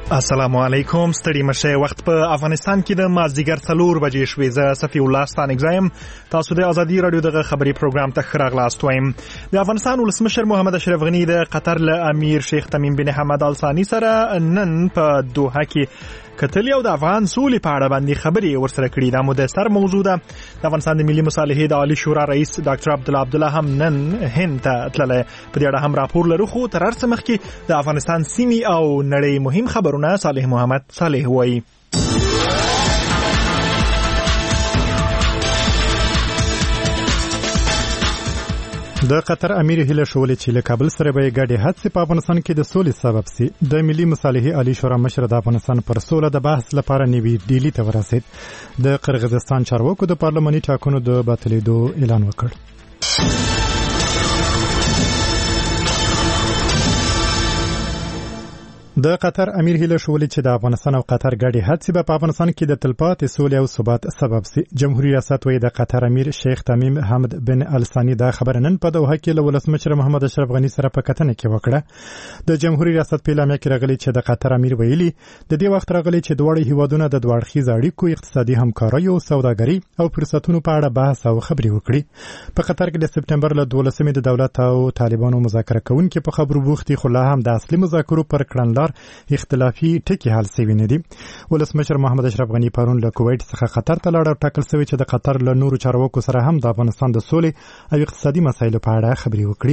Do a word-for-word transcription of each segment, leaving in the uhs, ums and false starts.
السلام علیکم. ستړي مشه. وخت په افغانستان کې د مازدیګر څلور بجې شوې. زه صفی الله ستانګزایم. تاسو د ازادي رادیو دغه خبري پروګرام ته خراغلاست وایم. د افغانستان ولسمشر محمد اشرف غنی د قطر له امیر شیخ تمیم بن حمد ال ثانی سره نن په دوحه کې کتلی او د افغان سولې په اړه باندې خبرې ورسره کړې. دا مو د سر موضوع ده. د افغانستان د ملي مصالحې د عالی شورا رئیس ډاکټر عبدالله عبدالله هم نن هند ته تللی. په دې اړه هم راپور لرو، خو تر هر څه مخکې د افغانستان سیمې او نړۍ مهم خبرونه صالح محمد صالح وایي. د قطر امیر هیله شولې چې له کابل سره به ګډې هڅې په افغانستان کې د سولې سبب سي. د ملي مصالحې عالی شورا مشر د افغانستان پر سوله د بحث لپاره نیوي ډیلی ته ورسید. د قرغیزستان چارواکو د پارلماني ټاکنو د باطلېدو اعلان وکړ. د قطر امیر هیله شولې چې د افغانستان او قطر ګډې هڅې به په افغانستان کې د تلپاتې سولې او ثبات سبب سي. جمهوریت ریاست وایي د قطر امیر شیخ تمیم حمد بن ال ثانی دا خبره نن په دوحه کې له ولسمشر محمد اشرف غنی سره په کتنه کې وکړه. د جمهوریت ریاست په اعلامیه کې راغلي چې د قطر امیر ویلي د دې وخت راغلي چې دواړه هیوادونه د دوه اړخیز اړیکو، اقتصادي همکارۍ او سوداګرۍ او فرصتونو په اړه بحث او خبرې وکړي. په قطر کې د سپټمبر له دولسمې د دولت او طالبانو مذاکره کوونکي په خبرو بوختي، خو لا هم د اصلي مذاکرو پر کړنلار اختلافي ټکي حل شوي نه دي. ولسمشر محمد اشرف غنی پرون له کویت څخه قطر ته لاړ او ټاکل شوی چې د قطر له نورو چارواکو سره هم د افغانستان د سولې او اقتصادي مسایلو په اړه خبرې وکړي.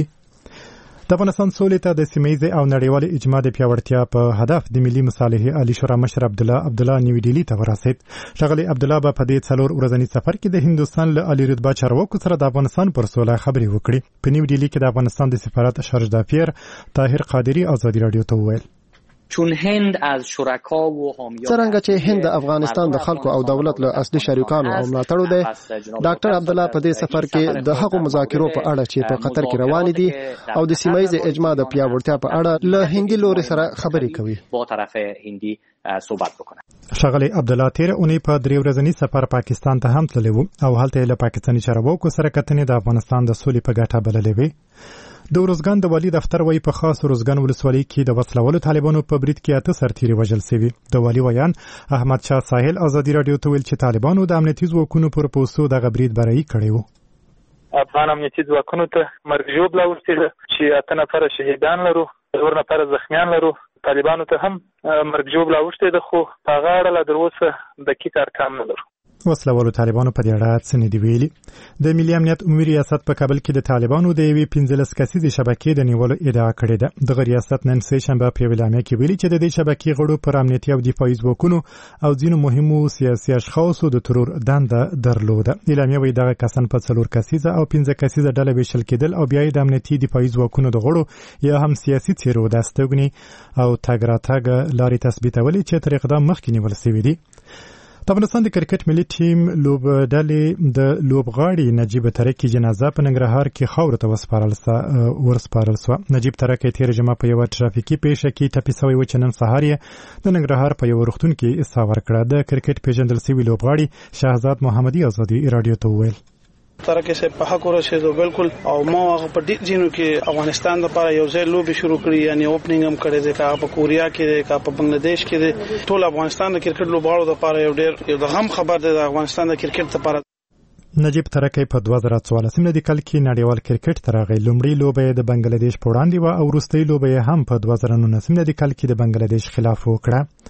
د افغانستان سولې ته د سیمه‌یزې او نړیوالې اجماع د پیاوړتیا په هدف د ملي مصالحې عالی شورا مشر عبدالله عبدالله نیوي ډیلی ته ورسید. ښاغلی عبدالله به په دې څلور ورځني سفر کې د هندوستان له عالی رتبه چارواکو سره د افغانستان پر سوله خبرې وکړي. په نیوي ډیلی کې د افغانستان د سفارت شارج دافیر طاهر قادری ازادي رادیو ته وویل چون هند از شرکا و حامیان څنګه چې هند د افغانستان د خلکو او دولت له اصلي شریکانو او ملاتړو دی، ډاکټر عبدالله په دې سفر کې د هغو مذاکرو په اړه چې په قطر کې روان دي او د سیمه‌یزې اجماع د پیاوړتیا په اړه له هندي لوري سره خبرې کوي. با طرف هندي صحبت بکنه. ښاغلی عبدالله تیر اونۍ په درې ورځني سفر پاکستان ته هم تللی و او هلته له پاکستاني چارواکو سره کتنې د افغانستان د سولې په ګټه بللې وې. د ورزګان د والي دفتر وایي په خاص ورزګان ولسوالۍ کې د وسلوالو طالبانو په برید کې اته سرتیري وژل شوي. د والي ویان احمد شاه ساحل ازادي رادیو ته ویل چې طالبانو د امنیتي ځواکونو پر پوستو دغه برید برایي کړی و. افغان امنیتي ځواکونو ته مرګ ژوبله اوښتې ده چې اته نفره شهیدان لرو، څلور نفره زخمیان لرو. طالبانو ته هم مرګ ژوبله اوښتې ده، خو په هغه اړه لا تر اوسه دقیق ارقام نه لرو. وسلوالو طالبانو په دې اړه څه نه دي ویلي. د ملي امنیت عمومي ریاست په کابل کې د طالبانو د یوې پنځلس کسیزې شبکې د نیولو ادعا کړې ده. دغه ریاست نن سه شنبه په اعلامیه کې ویلي چې د دې شبکې غړو پر امنیتي او دفاعي ځواکونو او ځینو مهمو سیاسي اشخاصو د ترور دنده درلوده. اعلامیه وایي دغه کسان په څلور کسیزه او پنځه کسیزه ډله ویشل کېدل او بیا د امنیتي دفاعي ځواکونو د غړو یا هم سیاسي څیرو د استوګنې او تګ راتګ لارې تثبیتولې چې تر اقدام مخکې نیول شوي دي. د افغانستان د کرکټ ملي ټیم لوبډلې د لوبغاړي نجیب ترکی جنازه په ننګرهار کې خاورو ته وسپارل ورسپارل شوه. نجیب ترکی تیر جمعه په یوه ټرافیکي پیښه کې ټپي شوی و چې نن سهار یې د ننګرهار په یوه روغتون کې اسا ورکړه. د کرکټ پیژندل شوي لوبغاړي شهزاد محمدي ازادي رادیو ته وویل ترکه سه په حق ورسېدو بالکل، او ما هغه په ډیر جنو کې افغانستان لپاره یو ځای لوبي شروع کړی، یعنی اوپننګ هم کړی دی، کا په کوریا کې دی، کا په بنگلاديش کې دی. ټول افغانستان د کرکټ لوبغاړو لپاره یو ډیر یو د غم خبر دی د افغانستان د کرکټ لپاره. نجیب ترکی په دوه زره څوارلسم کال کې نړیوال کرکټ ته راغی. لومړی لوبه د بنگلاديش په وړاندې و او وروستۍ لوبه هم په دوه زره نولسم کال کې د بنگلاديش خلاف وکړه.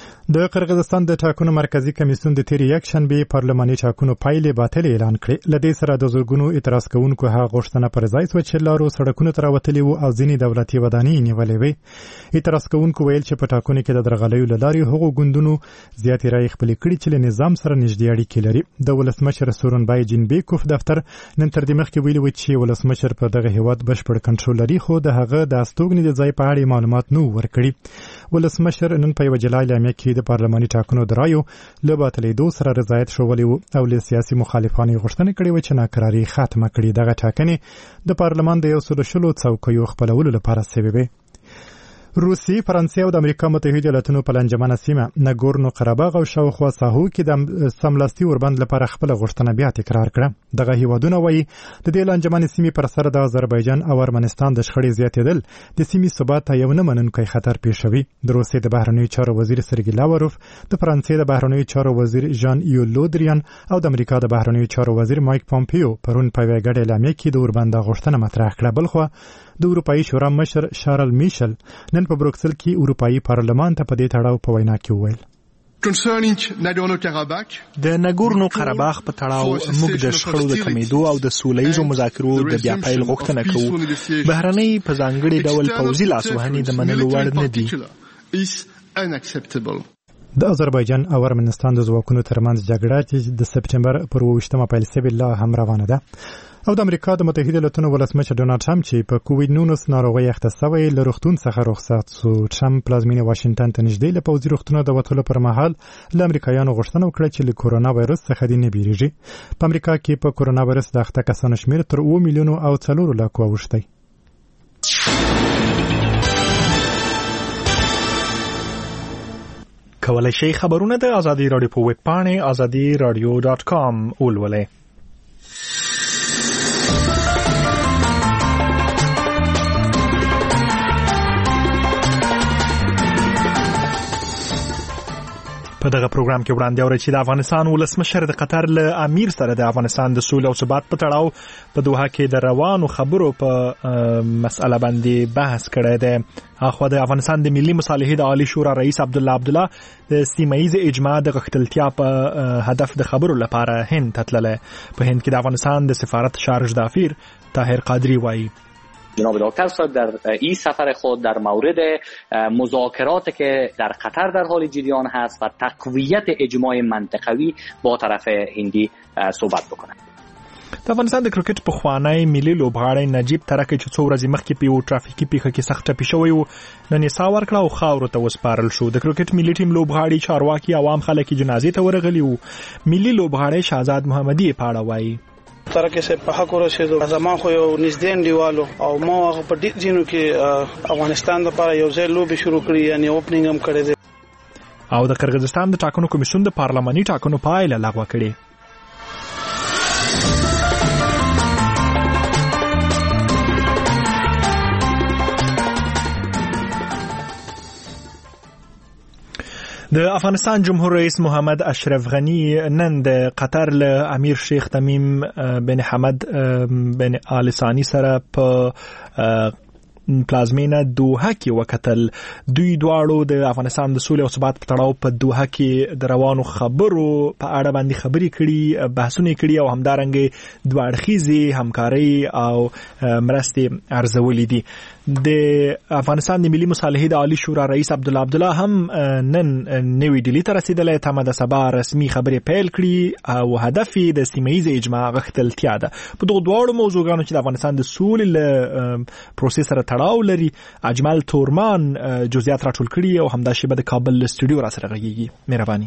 د قرغیزستان د ټاکنو مرکزی کمیسیون د تیر یک شنبه پارلماني ټاکنو پایلې باطل اعلان کړې. لدې سره د زورګونو اعتراض کوونکو هغه غوښتنه پر ځای شوه چې لارو سړکونو ته راوتلي وو او ځینې دولتي ودانۍ نیولې وې. اعتراض کوونکو ویل چې په ټاکنو کې د درغلیو له لارې هغو ګوندونو زیاتې رایې خپلې کړي چې له نظام سره نږدې اړیکې لري. د ولسمشر سورونبای جینبیکوف دفتر نن تر دې مخکې ویلي و چې ولسمشر پر دغه هیواد بشپړ کنټرول لري، خو د هغه د استوګنې د ځای په اړه معلومات نه ورکړي. ولسمشر نن په یوه جلا اعلامیه کې د پارلماني ټاکنو د رایو له باطلېدو سره رضایت ښوولی و او له سیاسي مخالفانو یې غوښتنه کړې وه چې ناکراري ختمه کړي. دغه ټاکنې د پارلمان د یو سلو شلو څوکیو خپلولو لپاره شوې وې. روسي، فرانسې او د امریکا متحده ایالاتونو په لنجمنه سیمه نګورنو قرهباغ او شاوخوا ساحو کې د سملاسي اوربند لپاره خپل غوښتنه بیا تکرار کړه. دغه هیوادونه وایي د دې لانجمن سیمې پر سر د آذربایجان او ارمنستان د شخړې زیاتېدل د سیمې ثبات ته یو نه منونکی خطر پیښ شوی. د روسیې د بهرنیو چارو وزیر سرګی لاوروف، د فرانسې د بهرنیو چارو وزیر ژان یول لودریان او د امریکا د بهرنیو چارو وزیر مایک پومپیو پرون په یوه ګډه اعلامیه کې د اوربند غوښتنه مطرح کړه. بلخوا د اروپایي شورا مشر شارل میشل نن په بروکسل کې اروپایي پارلمان ته په دې تړاو په وینا کې وویل: د نګورنو قرهباغ په تړاو موږ د شخړو د کمیدو او د سولهییزو مذاکرو د بیا پیل غوښتنه کوو. بهرنۍ په ځانګړي ډول پوځي لاسوهنې د منلو وړ نه دي. د آذربایجان او ارمنستان د ځواکونو ترمنځ جګړه چې د سپټمبر پر اوویشتمه پیل شوې لا هم روانه ده. او د امریکا د متحده ایالاتونو ولسمشر ډونالډ ټرمپ چې په کووډ نولس ناروغۍ اخته شوی له روغتون څخه رخصت شو. ټرمپ پلازمینې واشنگټن ته نږدې له پوځي روغتونه د وتلو پر مهال له امریکایانو غوښتنه وکړه چې له کورونا وایرس څخه دې نه بیریږي. په امریکا کې په کورونا وایرس د اخته کسانو شمېر تر اوه میلیونو او څلورو لاکو اوښتی. کولای شئ خبرونه د ازادي راډیو په ویب پاڼې ازادي راډیو ډاټ کام ولولئ. په دغه پروګرام کې وړاندې اورئ چې د افغانستان ولسمشر د قطر له امیر سره د افغانستان د سولې او ثبات په تړاو په دوحه کې د روانو خبرو په مسأله باندې بحث کړی دی. اخوا د افغانستان د ملي مصالحې د عالی شورا رئیس عبدالله عبدالله د سیمه‌ایز اجماع د غښتلتیا په هدف د خبرو لپاره هند ته تللی. په هند کې د افغانستان د سفارت شارژ دافیر طاهر قادری وایي: جناب دکتر صاحب در این سفر خود در مورد مذاکراتی که در قطر در حال جریان هست و تقویت اجماع منطقوی با طرف هندی صحبت بکنند. د افغانستان د کرکټ پخوانی ملي لوبغاړی نجیب ترکی چې څو ورځې مخکې په یو ټرافیکي پیښه کې سخت ټپي شوی و، نن یې ساه ورکړه او خاورو ته وسپارل شو. د کرکټ ملي ټیم لوبغاړي، چارواکي، عوام خلک جنازې ته ورغلي وو. ملي لوبغاړی شهزاد محمدي په اړه وایي: ترکه سه په حق ورسېدو زما خو یو نږدې انډیوالو او ما هغه په ډیر ځینو کې افغانستان لپاره یو ځای لوبي شروع کړی، یعنی اوپننګ هم کړی دی. او د قرغیزستان د ټاکنو کمیسیون د پارلماني ټاکنو پایله لغوه کړې. د افغانستان جمهور رئیس محمد اشرف غنی نن د قطر له امیر شیخ تمیم بن حمد بن آل ثانی سره په پلازمینه دوحه کې وکتل. دوی دواړو د افغانستان د سولې او ثبات په تړاو په دوحه کې د روانو خبرو په اړه باندې خبرې کړي، بحثونه کړي او همدارنګه دوه اړخیزې همکاري او مرستې ارزولې دي. د افغانستان د ملي مصالحې د عالی شورا رئیس عبدالله عبدالله هم نن نوی ډیلی ته رسیدلی. تمه د سبا رسمي خبرې پیل کړي او هدف یې د سیمه‌ایز اجماع غښتلتیا ده. په دغو دواړو موضوعګانو چې د افغانستان د سولې له پروسې سره تړاو لري، اجمل تورمان جزئیات راټول کړي او همدا شیبه د کابل استودیو را سره غږیږي. مهرباني.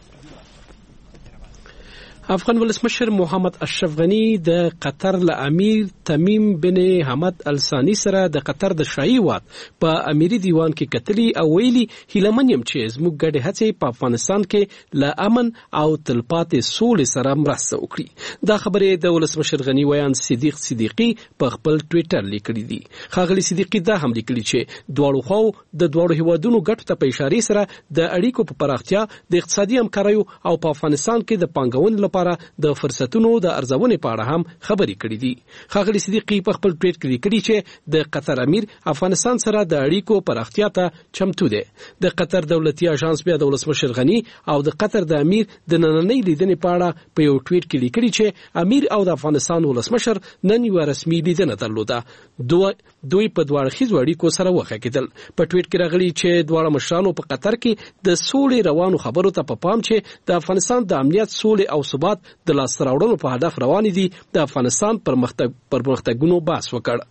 افغان ولسمشر محمد اشرف غنی د قطر له امیر تمیم بن حمد الثانی سره د قطر د شاهي واک په امیري دیوان کې کتلی او ویلي هیلمن یم چې زموږ ګډې هڅې په افغانستان کې له امن او تلپاتې سولې سره مرسته وکړي. دا خبرې د ولسمشر غنی ویان صدیق صدیقی په خپل ټوئیټر لیکلي دي. ښاغلي صدیقی دا هم لیکلي چې دواړو خو د دواړو هیوادونو ګټو ته په اشاره سره د اړیکو په پراختیا، د اقتصادي همکاریو او په افغانستان کې د پانګونې لپاره د فرصتونو د ارزونې په اړه هم خبرې کړې دي. ښاغلي صدیقی په خپل ټویټ کې لیکلي چې د قطر امیر افغانستان سره د اړیکو پراختیا ته چمتو دی. د قطر دولتي اژانس بیا د ولسمشر غنی او د قطر د امیر د نننۍ لیدنې په اړه په یو ټویټ کې لیکلي چې امیر او د افغانستان ولسمشر نن یو رسمي لیدنه درلوده. دوی دوی په دوه اړخیزو اړیکو سره وغږېدل. په ټویټ کې راغلي چې دواړه مشرانو په قطر کې د سولې روانو خبرو ته په پام چې د افغانستان د امنیت، سولې او ثبات د لاس راوړلو په هدف روان دي د افغانستان پرمختګ پرمختګونو بحث وکړ.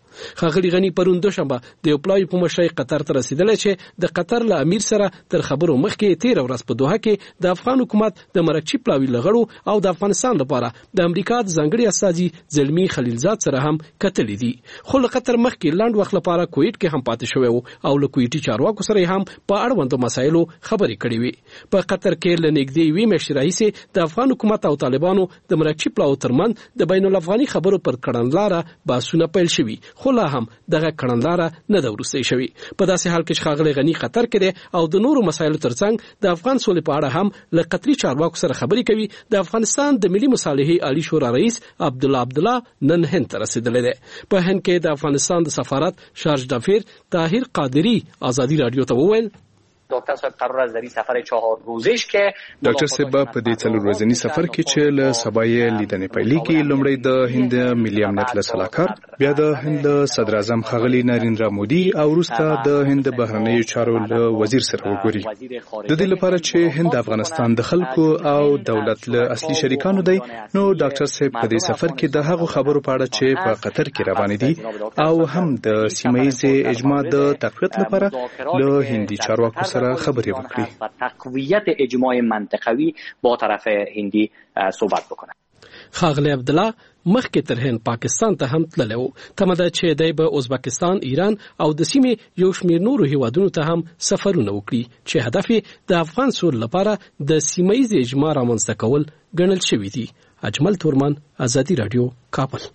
ښاغلي غني پرون دوشنبه د یو پلاوي په مشرۍ قطر ته رسیدلی چې د قطر له امیر سره تر خبرو مخکې تیر ورځ په دوحه کې د افغان حکومت د مرکچی پلاوي لغړو او د افغانستان لپاره د امریکا د ځانګړي استازي زلمی خلیلزاد سره هم کتلې دي. خو له قطر مخکې لاند وخت لپاره کویټ کې هم پاتې شوی او له کویټي چارواکو سره هم په اړوندو مسایلو خبرې کړې وي. په قطر کې له نږدې یوې میاشتې راهیسې د افغان حکومت او طالبانو د مرکچی پلاو ترمنځ د بین الافغاني خبرو پر کړنلاره بحثونه پیل شوي، خو لا هم دغه کړنلاره نه ده وروستی شوې. په داسې حال کې چې ښاغلی غني قطر کې دی او د نورو مسایلو ترڅنګ د افغان سولې په اړه هم له قطري چارواکو سره خبرې کوي. د افغانستان د ملي مصالحې عالی شورا رئیس عبدالله عبدالله نن هند ته رسیدلی دی. په هند کې د افغانستان د سفارت شارج دافیر طاهر قادری ازادي رادیو ته وویل دکتر صاحب قرار است در این سفر چهار روزش که دکتر صاحب په دې څلور ورځني سفر کې چې له سبای لیدنې پیلېږي، لومړی د هند ملي امنیت له سلاکار، بیا د هند صدر اعظم ښاغلي نریندرا مودي او وروسته د هند بهرنیو چارو له وزیر سره وګوري. د دې لپاره چې هند افغانستان د خلکو او دولت له اصلي شریکانو دی، نو ډاکټر صاحب په دې سفر کې د هغو خبرو په اړه چې په قطر کې روانې دي او هم د سیمه ییزې اجماع د تقویت لپاره له هندي چارواکو خبرې وکړي و تقویت اجماع منطقوي با طرف هندي صحبت بکنه. ښاغلی عبدالله مخکې تر هند پاکستان ته هم تللی و. تمه ده چې دی به ازبکستان، ایران او د سیمې یو شمېر نورو هیوادونو ته هم سفرونه وکړي چې هدف یې د افغان سول لپاره د سیمه ییز اجماع رامنځته کول ګڼل شوي دي. اجمل تورمان، ازادي رادیو، کابل.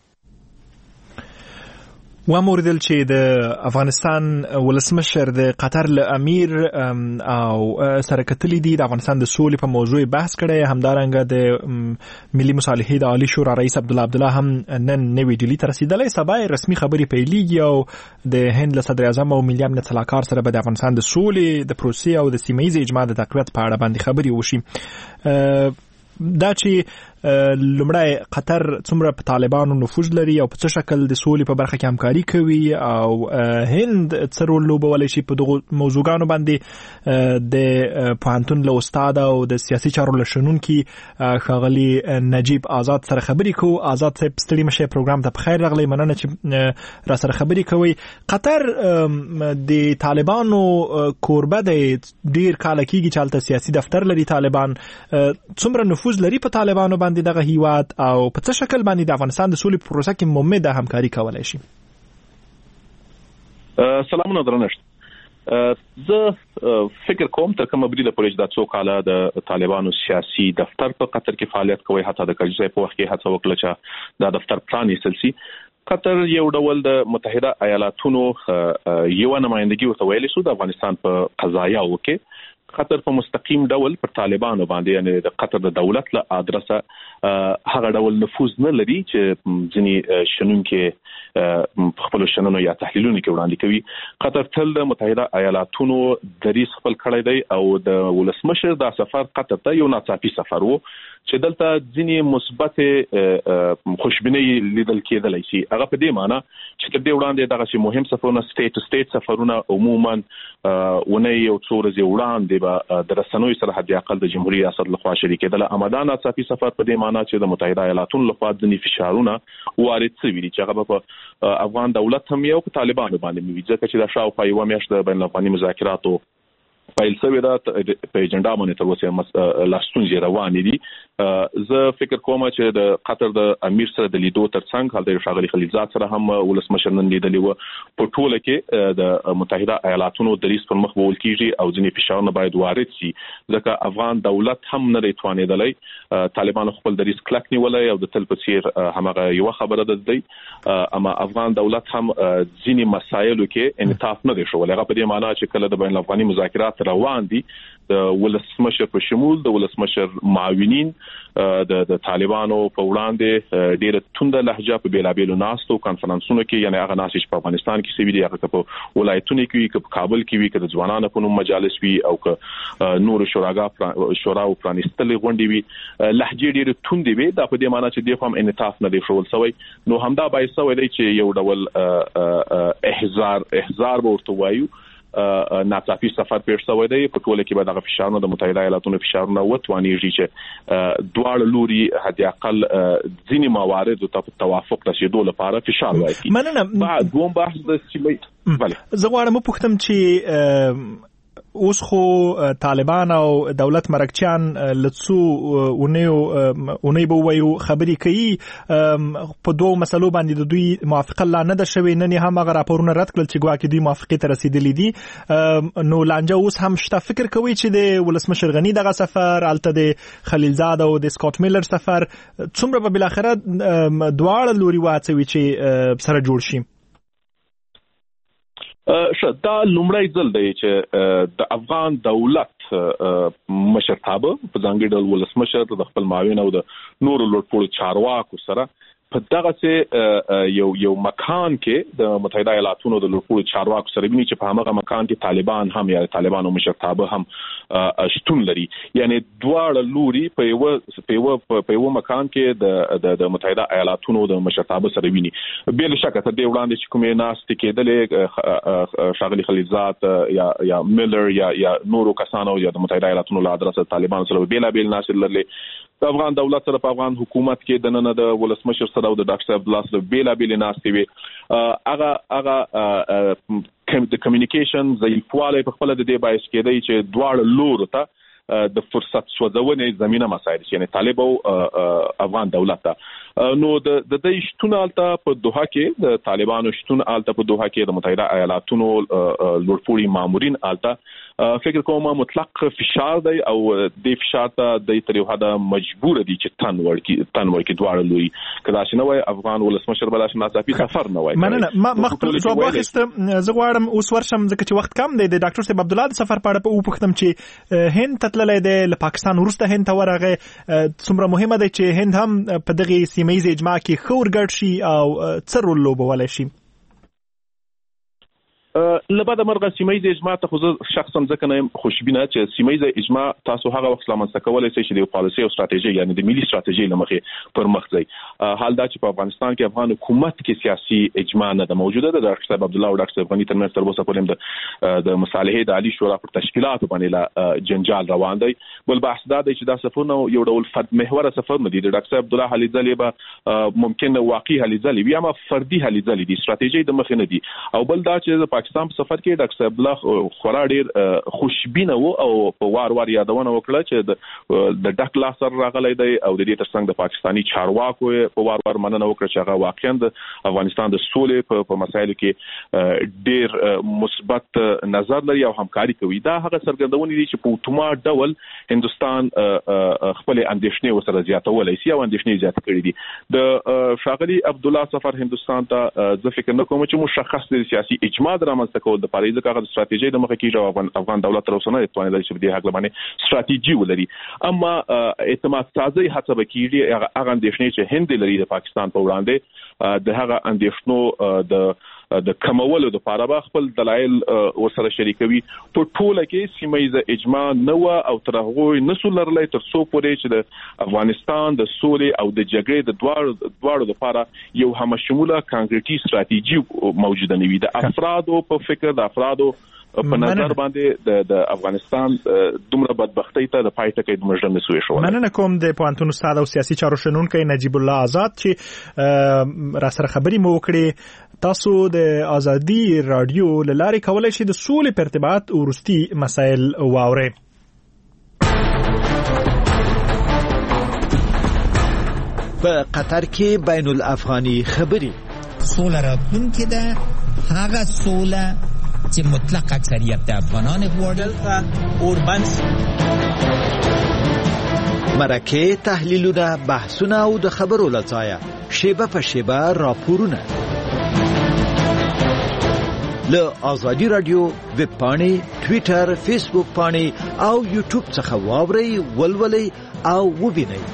وموردل چې د افغانستان ولسمشر د قطر له امیر او سره کتلي دي، د افغانستان د سولې په موضوع بحث کړی. همدارنګه د ملي مصالحې د عالی شورا رئیس عبدالله عبدالله هم نن نوې ډیلي ته رسیدلی. سبا رسمي خبرې پیلېږي او د هند له صدر اعظم او ملي امنیت سلاکار سره به د افغانستان د سولې د پروسې او د سیمه ییز اجماع د تقویت په اړه باندې خبرې وشي. دا چې لومړی قطر څومره په طالبانو نفوذ لري او په څه شکل د سولې په برخه کې همکاري کوي او هند څه رول لوبولی شي په دغو موضوعګانو باندې د پوهنتون له استاد او د سیاسي چارو له شنونکي ښاغلي نجیب آزاد سره خبرې کوو. آزاد صاحب ستړي مشه، پروګرام ته بخیر راغلی، مننه چې را سره خبرې کوئ. قطر د طالبانو کوربه دی، ډیر کاله کېږي چې هلته سیاسي دفتر لري طالبان. څومره نفوذ لري په طالبانو باندې دغه هیواد او په څه شکل باندې د افغانستان د سولې پروسه کې ممده همکاري کولای شي؟ سلامونه درنښت. زه فکر کوم تر کومه بریده پورې دا څو کاله د طالبانو سیاسي دفتر په قطر کې فعالیت کوي، حتی د کرزي په وخت کې هڅه وکړه چې دا دفتر پرانیستل شي. قطر یو ډول د متحده ایالاتونو یو نمائندګي ورته ویلی شو د افغانستان په قضایاو کې. قطر په مستقیم ډول پر طالبانو باندې، یعنی د قطر د دولت له ادرسه هغه ډول نفوذ نه لري چې ځینې شنونکي خپل شننو یا تحلیلونو کې وړاندې کوي. قطر تل د متحده ایالاتونو دریځ خپل کړی دی او د ولسمشر دا سفر قطر ته یو ناڅاپي سفر وو چې دلته ځینې مثبت خوشبینۍ لیدل کېدلی شي. هغه په دې معنی چې تر دې وړاندې دغسې مهم سفرونه، سټیټ ټو سټیټ سفرونه عموما اونۍ یو څو ورځې وړاندې به د رسنیو سره حد اقل د جمهوریت ریاست لخوا شریکېدله. اما دا ناڅاپي سفر په دې معنی چې د متحده ایالاتونو لخوا ځینې فشارونه وارد شوي دي چې هغه به په افغان دولت هم یو په طالبانو باندې وي، ځکه چې د شاوخوا یوه میاشت د بین الافغاني مذاکراتو پیل شوې ده، په ایجنډا باندې تر اوسه لا ستونزې روانې دي. زه فکر کوم چې د قطر د امیر سره د لیدو ترڅنګ هلته یو ښاغلي خلیلزاد سره هم ولسمشر نن لیدلی و. په ټوله کې د متحده ایالاتونو دریځ پر مخ وول کېږي او ځینې فشارونه باید وارد شي، ځکه افغان دولت هم نه دی توانېدلی. طالبانو خپل دریځ کلک نیولی او د تل په څېر هماغه یوه خبره ده دی، اما افغان دولت هم ځینې مسایلو کې انعطاف نه دی ښوولی. هغه په دې معنی چې کله د بین الافغاني مذاکرات روان دي، د ولسمشر په شمول د ولسمشر معاونین د د طالبانو په وړاندې ډیره تونده لهجه په بیلابیلو ناستو کانفرنسونو کې، یعنی هغه ناستې چې په افغانستان کې سوي دي، هغه په ولایتونو کې وي، که په کابل کې وي، که د ځوانانو په نوم مجالس وي او که نور شوراګا شوراو پرانیستلې غونډې وي، لهجې ډیره توندې وي. دا په دې معنی چې دغه هم انعطاف نه دی ښوول شوی. نو همدا باعث شوی دی چې یو ډول احزار احزار به ورته وایو ناڅاپي سفر پیښ شوی دی په ټوله کې به دغه فشارونه د متحده ایالاتونو فشارونه وتوانیږي چې دواړه لوري حد اقل ځینې موارد ته توافق رسیدو لپاره فشار واچوي. مننه. بعد دوم بحث د سیمې بله زه غواړم پوښتم چې اوس خو طالبان او دولت مرکچیان لڅو اونیو اونې به وایو خبرې کوي په دوه مسلو باندې د دوی موافقه لا نه ده شوې، نن هم هغه راپورونه رد کړل چې ګواکې دوی موافقه ته رسیدلې دي. نو لانجه اوس هم شته. فکر کوي چې د ولسمشر غنی دغه سفر الته د خلیلزاد او د سکاٹ میلر سفر څومره به بل اخره دواړه لوري واچوي چې سره جوړ شي؟ شه دا لومړی ځل دی چې د افغان دولت مشرتابه په ځانګړي ډول ولسمشر د خپل معاون او د نورو لوړپوړو چارواکو سره په دغه څه یو یو مکان کې د متحده ایالاتونو د لوړپوړو چارواکو سره ویني چې په هغه مکان کې طالبان هم یا طالبانو مشرتابه هم شتون لري. یعنی دواړه لوري په یو په یو په یو مکان کې د د متحده ایالاتونو د مشرتابه سره ویني. بل شک ته د وړاندې چې کومې ناس تکېدلې شاغلي خلیلزاد یا یا میلر یا یا نورو کسانو یا د متحده ایالاتونو له ادرسه طالبان سره بیل بیل ناس لرلې. د افغان دولت سره په افغان حکومت کې د نن د ولسمشر سره او د ډاکټر عبدالله سره بیل بیل ناس وي. هغه هغه د کمیونیکیشن ضعیفوالی په خپل د دې باعث کېدی چې دواړه لور ته د فرصت سوځونې زمينه مسایل یعنی طالب او افغان دولت ته نو د د دې شتون الته په دوحه کې د طالبانو شتون الته په دوحه کې د متحده ایالاتونو لوړپوړي مامورین الته فکر کوم مطلق فشار دی او د فشار ته د تریو حدا مجبور دي چې تن ورکی تن ورکی دواړه لوی کله چې نوې افغان ولسمشر بل شي ناڅاپي سفر نه وای. مننه. مخکې جواب واخیست. زه غواړم اوس ورشم ځکه چې وخت کم دی. د ډاکټر صاحب عبدالله د سفر په اړه په وپوښتم چې هند تتللې ده له پاکستان وروسته هند ته ورغه څومره مهمه ده چې هند هم په دغه سیمه ییز اجماع کې خور ګډ شي او څه رول لوبولای شي؟ لبا د مرغه سیمایي اجماع ته خو شخصا ځکه نه خوشبینه چې سیمایي اجماع تاسو هغه وخت لامل کولای شئ چې د پالیسي او ستراتیژي یعنی د ملي ستراتیژي لمخې پر مخ ځي. حال دا چې په افغانستان کې افغان حکومت کې سیاسي اجماع نه ده موجوده. د ډاکټر صاحب عبدالله او ډاکټر غنی ترمنځ تر اوسه پورې د د مصالحې د عالی شورا پر تشکیلات باندې لا جنجال روان دی. بل بحث دا دی چې دا سفرونه یو ډول فرد محور سفر نه دي. د ډاکټر صاحب عبدالله هلي ځلې به ممکن واقعي هلي ځلې وي اما فردي هلي ځلې دي ستراتیژي د مخ نه دي. او بل دا چې د پاکستان په سفر کې ډاکټر صاحب الله خورا ډیر خوشبینه وو او په وار وار یادونه وکړه چې د ډک لاس سره راغلی دی او د دې ترڅنګ د پاکستانی چارواکو په وار وار مننه وکړه چې هغه واقعا د افغانستان د سولې په مسایلو کې ډیر مثبت نظر لري او همکاري کوي. دا هغه څرګندونه دي چې په اتومات ډول هندستان خپل اندېښنې ورسره زیاتولای شي او اندېښنې زیات کړې دي. د شاغلي عبدالله سفر هندستان ته زه فکر نه کوم چې مشخص د سیاسي اجماع درامځته کول د پاریز کاغذ ستراتیژي د مخه کې افغان افغان دولت تر اوسه نه توانیدل چې د حق لمنه ستراتیژي ولري. اما اعتماد سازي هڅه وکړي هغه اندېښنې چې هند لري د پاکستان په وړاندې د هغه اندېښنو د د کمولو د لپاره به خپل دلایل ورسره شریکوي. په ټوله کې سیمایي اجماع نه و او تر هغه نسو لرلای تر څو پورې چې د افغانستان د سولې او د جګړې د دواړو دواړو لپاره یو همشموله کانکریټي ستراتیژي موجوده نه وي. د افرادو په فکر د افرادو په نظر باندې د د افغانستان دومره بدبختی ته د پای ټکی د مجرم نسوي شو. مننه کوم د پوهنتون استاد او سیاسي چارو شنونکي نجیب الله آزاد چې را سره خبري مو وکړي. تاسو د ازادي رادیو لاري کولای شئ د سولې په ارتباط ورستي مسایل واورئ. په قطر کې بین الافغاني خبري سوله راتلونکې ده هغه سوله چې مطلق اکثریت د افغانان غواړي. اوربن مرکه تحلیلونه بحثونه او د خبرو لځایه شیبه په شیبه راپورونه له آزادی رادیو ویب پاڼې ټوئیټر فیسبوک پاڼې او یوټیوب څخه واورئ ولولئ او ووینئ.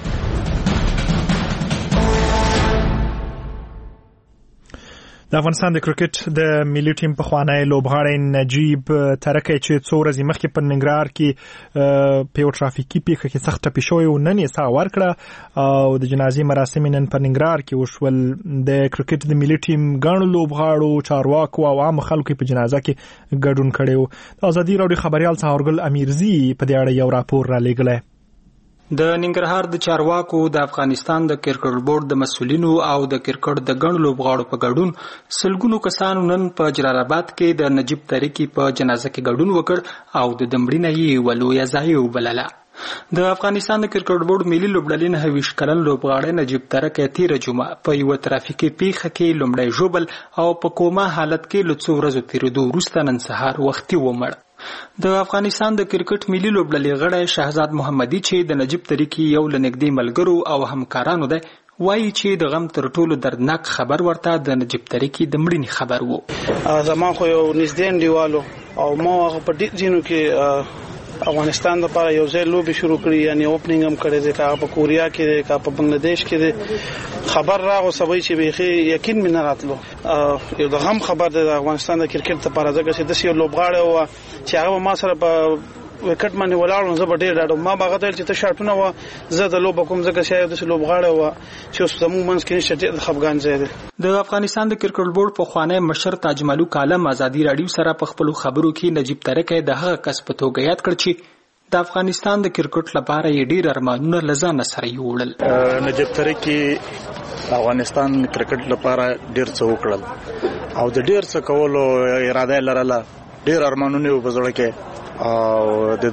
د افغانستان د کرکټ د ملي ټیم په خوانی لوبغاړی نجیب ترکی چې څو ورځې مخکې په ننګرهار کې په یو ټرافیکي پیښه کې سخت ټپي شوی و نن یې ساه ورکړه او د جنازې مراسم نن په ننګرهار کې وشول. د کرکټ د ملي ټیم ګڼو لوبغاړو چارواکو او عام خلکو په جنازه کې ګډون کړی و. د ازادي راډیو خبريال سهارګل امیرزي په دې اړه یو راپور را لېږلی. د ننګرهار د چارواکو د افغانستان د کرکټ بورډ د مسولینو او د کرکټ د ګڼو لوبغاړو په ګډون سلګونو کسانو نن په جلال آباد کې د نجیب ترکی په جنازه کې ګډون وکړ او د دمړینه یې ولویا ځای وبلله. د افغانستان د کرکټ بورډ ملي لوبډلې نه ویش کلن لوبغاړی نجیب ترکی تیر جمعه په یو ټرافیکي پیښه کې لومړی ژوبل او په کومه حالت کې له څو ورځو تیریدو وروسته نن سهار وختي ومړ. د افغانستان د کرکټ ملي لوبډلې غړی شهزاد محمدي چې د نجیب ترکی یو له نږدې ملګرو او همکارانو دی وایي چې د غم تر ټولو دردناک خبر ورته د نجیب ترکی د مړینې خبر وو. زما خو یو نږدې انډیوالو او ما هغه په ډېر ځینو کې افغانستان لپاره یو ځای لوبي شروع کړی یعنی اوپننګ هم کړی دی کا په کوریا کې دی کا په بنگلاديش کې دی. خبر راغو سبای چې بيخي یقین مې نه راتلو یو د غم خبر دی د افغانستان د کرکټ لپاره ځکه چې د یو لوبغاړی و چې هغه ما سره په وکټ باندې ولاړ زه به ډېر ډاډم ما باغ ته چې ته شاټونه و زه د لوب کوم ځکه چې د لوبغاړی و چې اوس زموږ منځ کې نشته ډېر خفګان ځای دی. د افغانستان د کرکټ بورډ په خوانی مشر تاج ملک عالم ازادي راډیو سره په خپل خبرو کې نجیب ترکی د هغه کس په توګه یاد کړ چې د افغانستان د کرکټ لپاره یې ډېر ارمانونه لزان سره یوړل. نجیب ترکی افغانستان کرکټ لپاره ډېر څه وکړل او د ډېر څه کولو اراده لرله ډېر ارمانونه په زړه کې او د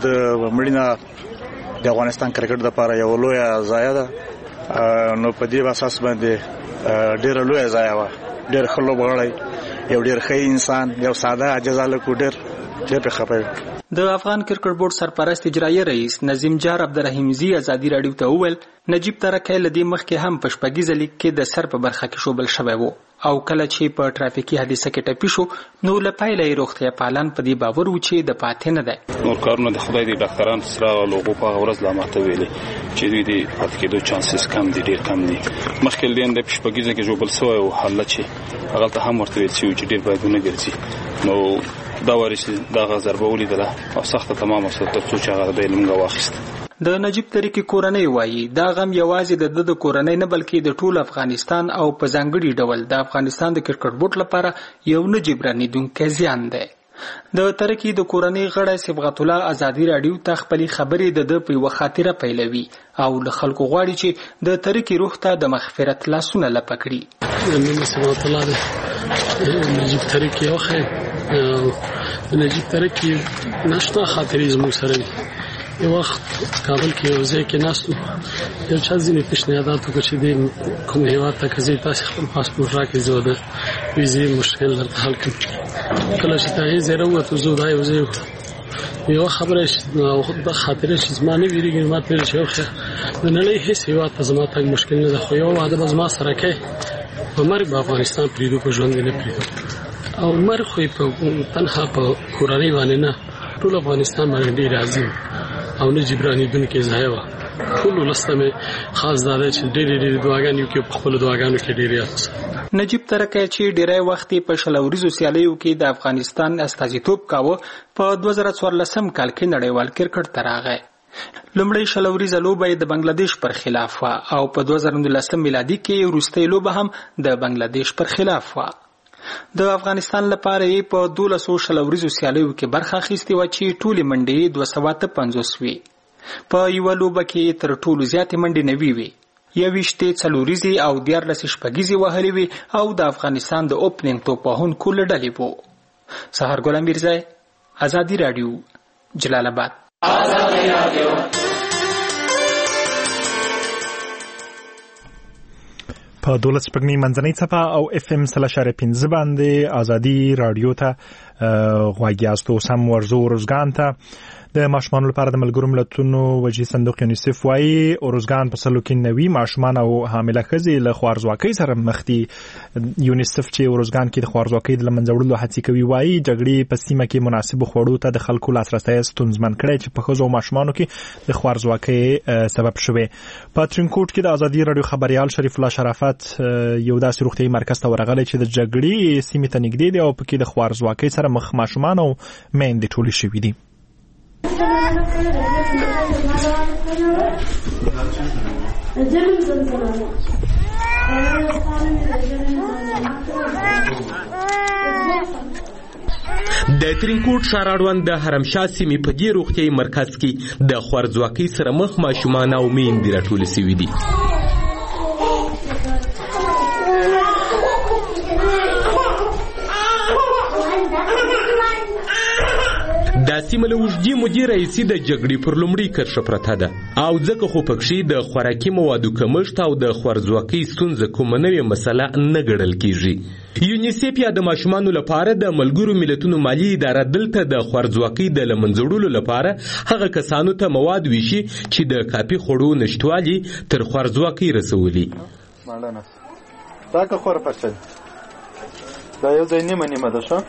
مړینه د افغانستان کرکټ لپاره یو لوی ضایع ده. نو په دې اساس باندې ډېر لوی ضایع و. ډېر خلک وغړی یو ډېر ښه انسان یو ساده عجزاله کو ډېر ډېر خپه. د افغان کرکټ بورډ سرپرست اجرایی رئیس نظیم جار عبدالرحیمزی ازادي راډیو ته وویل نجیب ترکی لدی مخکې هم په شپږیزه لیګ کې د سر په برخه کې شوبل شوی وو او کله چې په ټرافیکي حادثه کې ټپي شو نو له پایله یې روغتیا پالان په دې باور و چې د پاتې نه دی. نور کارونه د خدای دی ډاکټران سره لوګو په ورځ لا ماته ویلي چې دوی دی پاتې کېدو چانسز کم دي ډېر کم دي. مخکې لین د شپږیزه کې جوړبل سوی او حالت چې هغه ته هم ورته ویل چې ډېر باید نه ګرځي نو دا ورسې دا غزربه ولیدله او سخته تمامه سره تر څو چې هغه د علم واخیست. د نجیب ترکی کورنۍ وایي دا غم یوازې د د کورنۍ نه بلکې د ټول افغانستان او په ځانګړي ډول د افغانستان د کرکټ بورډ لپاره یو نه جبرانیدونکی زیان دی. د ترکی د کورنۍ غړی صبغت الله ازادي راډیو ته خپلې خبرې د د په یوه خاطره پیلوي او له خلکو غواړي چې د ترکی روح ته د مغفرت لاسونه لپه کړي. نوم صبغت الله دی. نجیب ترکی یو خیر نجیب ترکی نشته خاطرې زموږ سره دي. یو وخت کابل کې یو ځای کې ناستو یو چا ځینې پیشنهادات وکړ چې د کوم هېواد ته که ځئ تاسې خپل پاسپورټ راکړئ زه د ویزې مشکل درته حل کړم. کله چې د هغې ځای راووتو زه دا یو ځای یوه خبره د خاطرې چې زما نه ویرېږي ما ته ویل چې یو د نړۍ هېڅ هېواد ته زما تګ مشکل نه ده خو یو واده به زما سره کوي په مرګ به افغانستان پرېږدو په ژوند یې نه پرېږدو او مرګ خو یې په تنها په کورنۍ باندې نه ټول افغانستان باندې ډېر عظیم او نه جبرانیدونکی ځای وه. ټول ولس ته مې خاص دا دی چې ډېرې ډېرې دعاګانې وکړي په خپلو دعاګانو کې ډېر یاد. نجیب ترکی چې ډېری وخت په شل اوریزو سیالیو کې د افغانستان استازیتوب کاوه په دوه زره څوارلسم کال کې نړیوال کرکټ ته راغی. لومړی شل اوریزه لوبه د بنگلاديش پر خلاف وه او په دوه زره نولسم میلادي کې وروستۍ لوبه هم د بنگلاديش پر خلاف وه. د افغانستان لپاره یې په دولسو شل اوریزو سیالیو کې برخه اخیستې وه چې ټولې منډې دوه سوه اته پنځوس وې. په یوه لوبه کې تر ټولو زیاتې منډې نوي وې. یوویشتې څلوریزې او دیارلسې شپږیزې وهلې وې او د افغانستان د اوپننګ توپ وهونکو له ډلې وو. سهارګل امیرزی ازادي راډیو جلال آباد. ازادي راډیو په دولس شپږمې منځنۍ څپه او اف ام سل اشاره پنځه باندې ازادي راډیو ته غواګیاستو سم ورزو ورزګان ته د ماشومان لپاره د ملګرو ملتونو وجهي صندوق یونیسف وايي اورزګان په سلو کې نوي ماشومان او حامله ښځې له خوارځواکۍ سره مخ دي. یونیسف چې اورزګان کې د خوارځواکۍ د لمنځه وړلو هڅې کوي وايي جګړې په سیمه کې مناسبو خوړو ته د خلکو لاسرسی ستونزمن کړی چې په ښځو او ماشومانو کې د خوارځواکۍ سبب شوی. په ترینکوټ کې د ازادي راډیو خبريال شریف الله شرافت یو داسې روغتیايي مرکز ته ورغلی چې د جګړې سیمې ته نږدې دی او پکې د خوارځواکۍ سره مخ ماشومان او میندې ټولې شوي دي. د ترینکوټ ښار اړوند د حرمشاه سیمې په دې روغتیايي مرکز کې د خوارځواکۍ سره مخ ماشومان او میندې راټولې شوي دي. دا سیمه له اوږدې مودې راهیسې د جګړې پر لومړۍ کرښه پرته ده او ځکه خو پکښې د خوراکي موادو کمښت او د خوارځواکۍ ستونزه کومه نوې مسله نه ګڼل کېږي. یونیسف یا د ماشومانو لپاره د ملګرو ملتونو مالي اداره دلته د خوارځواکۍ د له منځه وړلو لپاره هغه کسانو ته مواد ویشي چې د کافي خوړو نشتوالي تر خوارځواکۍ رسولي. دا که خوره پرچه دا یو ځای نیمه نیمه ده ښه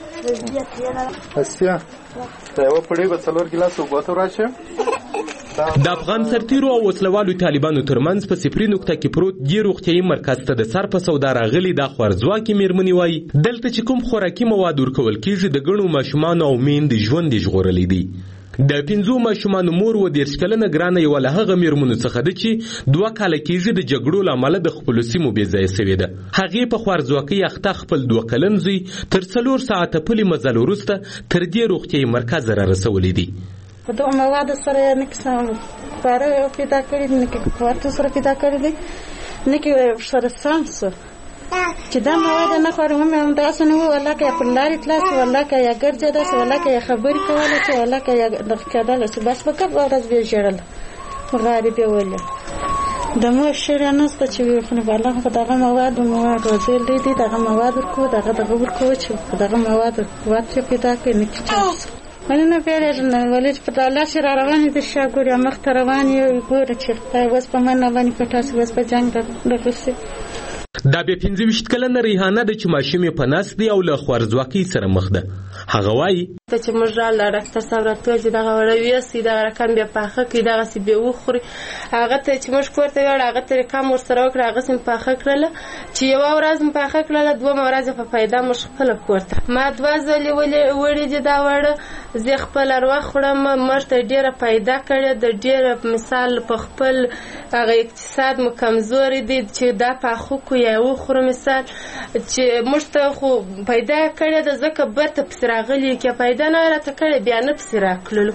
اسفیا دا یوه پړۍ به څلور ګیلاس اوبو ته راشه. د افغان سرتیرو او وسلوالو طالبانو ترمنځ په صفري نقطه کې پروت دې روغتیايي مرکز ته د سر په سودا راغلي دا خوارځواکې مېرمنې وایي دلته چې کوم خوراکي مواد ورکول کېږي د ګڼو ماشومانو او میندې ژوند یې ژغورلی دی. د پنځو ماشومانو مور و دېرش کلنه ګرانه یوه له هغه مېرمنو څخه ده چې دوه کاله کېږي د جګړو له امله د خپلو سیمو بې ځایه سوې ده. هغې په خوارځواکۍ اخته خپل دوه کلن زوی تر څلور ساعته پلي مزل وروسته تر دې روغتیايي مرکز را رسولی دی. په دغه موادو سره یې نه کې پاره پیدا کړي دي نه کې قوت سره پیدا کړي دي نه کې سره سم سو چې دا مواد نه خورم هم داسې نه وو ولا کې په لارې تلاس ولا کې یا ګرځي داسې ولا کې خبرې کوله چې ولا کې یا د کېدل چې بس په کب ورځ به جوړل غریب ویل د مو شری نه ست چې وي خو نه بالا په دغه مواد مو روزل دي دغه مواد کو دغه دغه ورکو چې دغه مواد قوت پیدا کوي نه چې مله نه پیژنه ولې په داله شر روانې د شاګوري مخ ته روانې ګوره چې اوس په مننه باندې پټاس اوس په جنگ درغسي. دا به پنځه ویشت کلنه ریحانه د چې ماشومې په نس دی او له خوارځواکۍ سره مخ ده. هغه وایي ته چې موږ راله ډاکټر صاحب راته چې دغه وړه ویسي دغه رقم بیا پاخه کړي دغسې بیا وخوري هغه ته چې موږ کور ته ویاړ هغه ته رقم ورسره وکړه هغسې مې پاخه کړله چې یوه ورځ مې پاخه کړله دومه ورځ په پیدا موږ خپله کور ته ما دوه ځلې وړې دي دا وړه زه خپل اروا خورم موږ ته ډېره پیدا کړې د ډېره مثال په خپل هغه اقتصاد مو کمزوري دی چې دا پاخه کو یا وخورو مثال چې موږ ته خو پیدا کړې ده ځکه برته پسې راغلي که پیدا نه راته کړې بیا نه پسې راکړلو.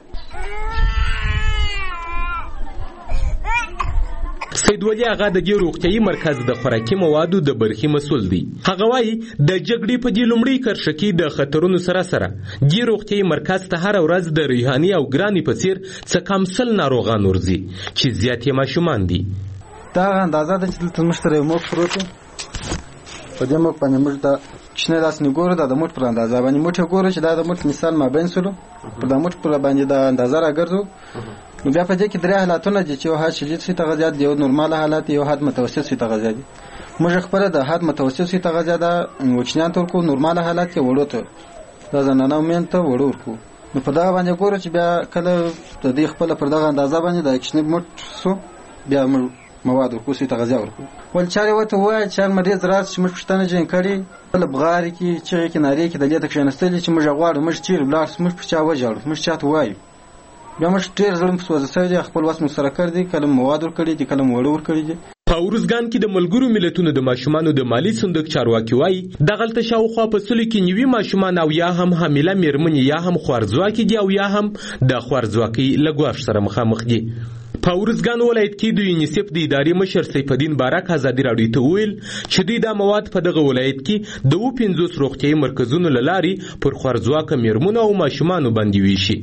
سید ولی آغا د دې روغتیايي مرکز د خوراکي موادو د برخې مسؤل دی. هغه وایي د جګړې په دې لومړۍ کرښه کې د خطرونو سره سره دې روغتیايي مرکز ته هره ورځ د ریحانې او ګرانې په څېر څه کم سل ناروغان ورځي چې زیات یې ماشومان دي. دا اندازه ده چې دلته زموږ سره یو موږ پروت دی په دې موږ باندې موږ دا کوچنی داسې نه ګورو دا د موټ پر اندازه باندې موټ یې ګورو چې دا د موټ مثال مابین سلو پر دا موټ پر باندې دا اندازه راګرځو نو بیا په دې کې درې حالتونه دي چې یو حد شدید سي تغذیات دی یو نورمال حالت یو حد متوسط سي تغذیات دي. موږ خپل د حد متوسط سي تغذیات دا وچنیان تر کو نورمال حالت کې وړو ته دا زنانه ومن ته وړو ورکو نو په دا باندې ګورو چې بیا کله د دې خپل پر دغه اندازه باندې د کوچنی موټ سو بیا موږ مواد ورکو سي تغذیه ورکو ول چاري وته وای چې مریض راځي چې موږ پښتنه جن کړي په بغاري کې چې کې ناري کې د دې تک شنستل چې موږ غواړو موږ چیر بلاس موږ په چا وځړو موږ چاته وای بیا موږ ډېر ظلم په سوځ سره خپل واس مو سره کړی کلم مواد ورکړي دي کلم وړ ورکړي دي. په اورزګان کې د ملګرو ملتونو د ماشومانو د مالی صندوق چارواکي وایي دغلته شاوخوا په سلو کې نوي ماشومان او یا هم حامله مېرمنې یا هم خوارځواکي دي او یا هم د خوارځواکۍ له ګواښ سره مخامخ دي. په اورزګان ولایت کې د یونیسف د ادارې مشر سیف الدین بارک ازادي راډیو ته وویل چې دوی دا مواد په دغه ولایت کې د اووه پنځوس روغتیايي مرکزونو له لارې پر خوارځواکه مېرمنو او ماشومانو باندې ویشي.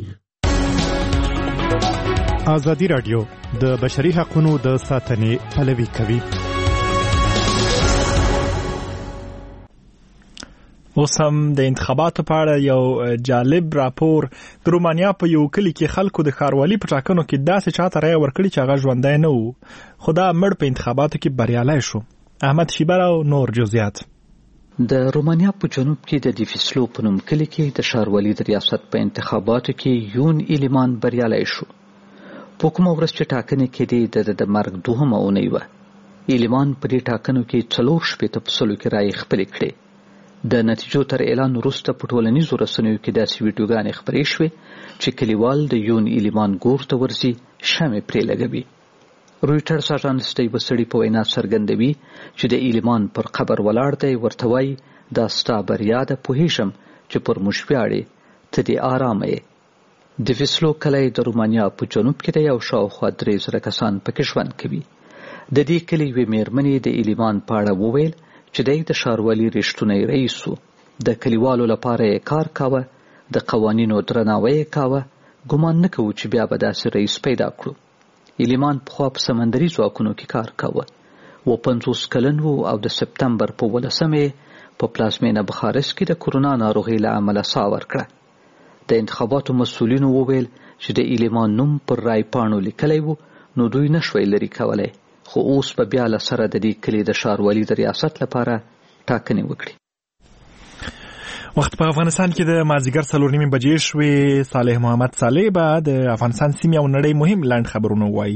ازادي راډیو د بشري حقوقو د ساتنې پلوي کوي. اوس هم د انتخاباتو په اړه یو جالب راپور د رومانیا په یو کلی کې خلکو د ښاروالي په ټاکنو کې داسې چاته رایه ورکړي چې هغه ژوندی نه و، خو دا مړ په انتخاباتو کې بریالی شو. احمد شیبر او نور جزئیات. د رومانیا په جنوب کې د دیفیسلو په نوم کلی کې د ښاروالي د ریاست په انتخاباتو کې یون ایلیمان بریالی شو. په کومه ورځ چې ټاکنې کېدې د د مرګ دوهمه اونۍ وه. ایلیمان په دې ټاکنو کې څلور شپېته په سلو کې رایې خپلې کړې. د نتیجو تر اعلان وروسته په ټولنیزو رسنیو کې داسې ویډیوګانې خپرې شوې چې کلیوال د یون ایلیمان ګور ته ورځي شمعې پرې لګوي. رویټرز اژانس د یوه سړي په وینا څرګندوي چې د ایلیمان پر قبر ولاړ دی، ورته وایي دا ستا بریا ده، پوهېږم چې پر موږ ویاړې، ته دې ارامه یې. د ویسلو کلی د رومانیا په جنوب کې دی او شاوخوا درې زره کسان پکې ژوند کوي. د دې کلي یوې میرمنې د ایلیمان په اړه وویل چې دی د ښاروالي ریښتونی رئیس و، د کلیوالو لپاره یې کار کاوه، د قوانینو درناوی یې کاوه، ګمان نه کوو چې بیا به داسې رئیس پیدا کړو. ایلیمان پخوا په سمندري ځواکونو کې کار کاوه، و پنځوس کلن و او د سپتمبر په ولسمه یې په پلازمینه بخارست کې د کورونا ناروغۍ له امله ساه ورکړه. د انتخاباتو مسؤلینو وویل چې د ایلیمان نوم پر رای پاڼو لیکلی و، نو دوی نشوی لرې کولی، خو اوس په بیا له سره د دې کلي د ښاروالي د ریاست لپاره ټاکنې وکړي. وخت په افغانستان کې د مازدیګر څلور نیمې بجې شوې. صالح محمد صالح به د افغانستان سیمې او نړۍ مهم لنډ خبرونه وایي.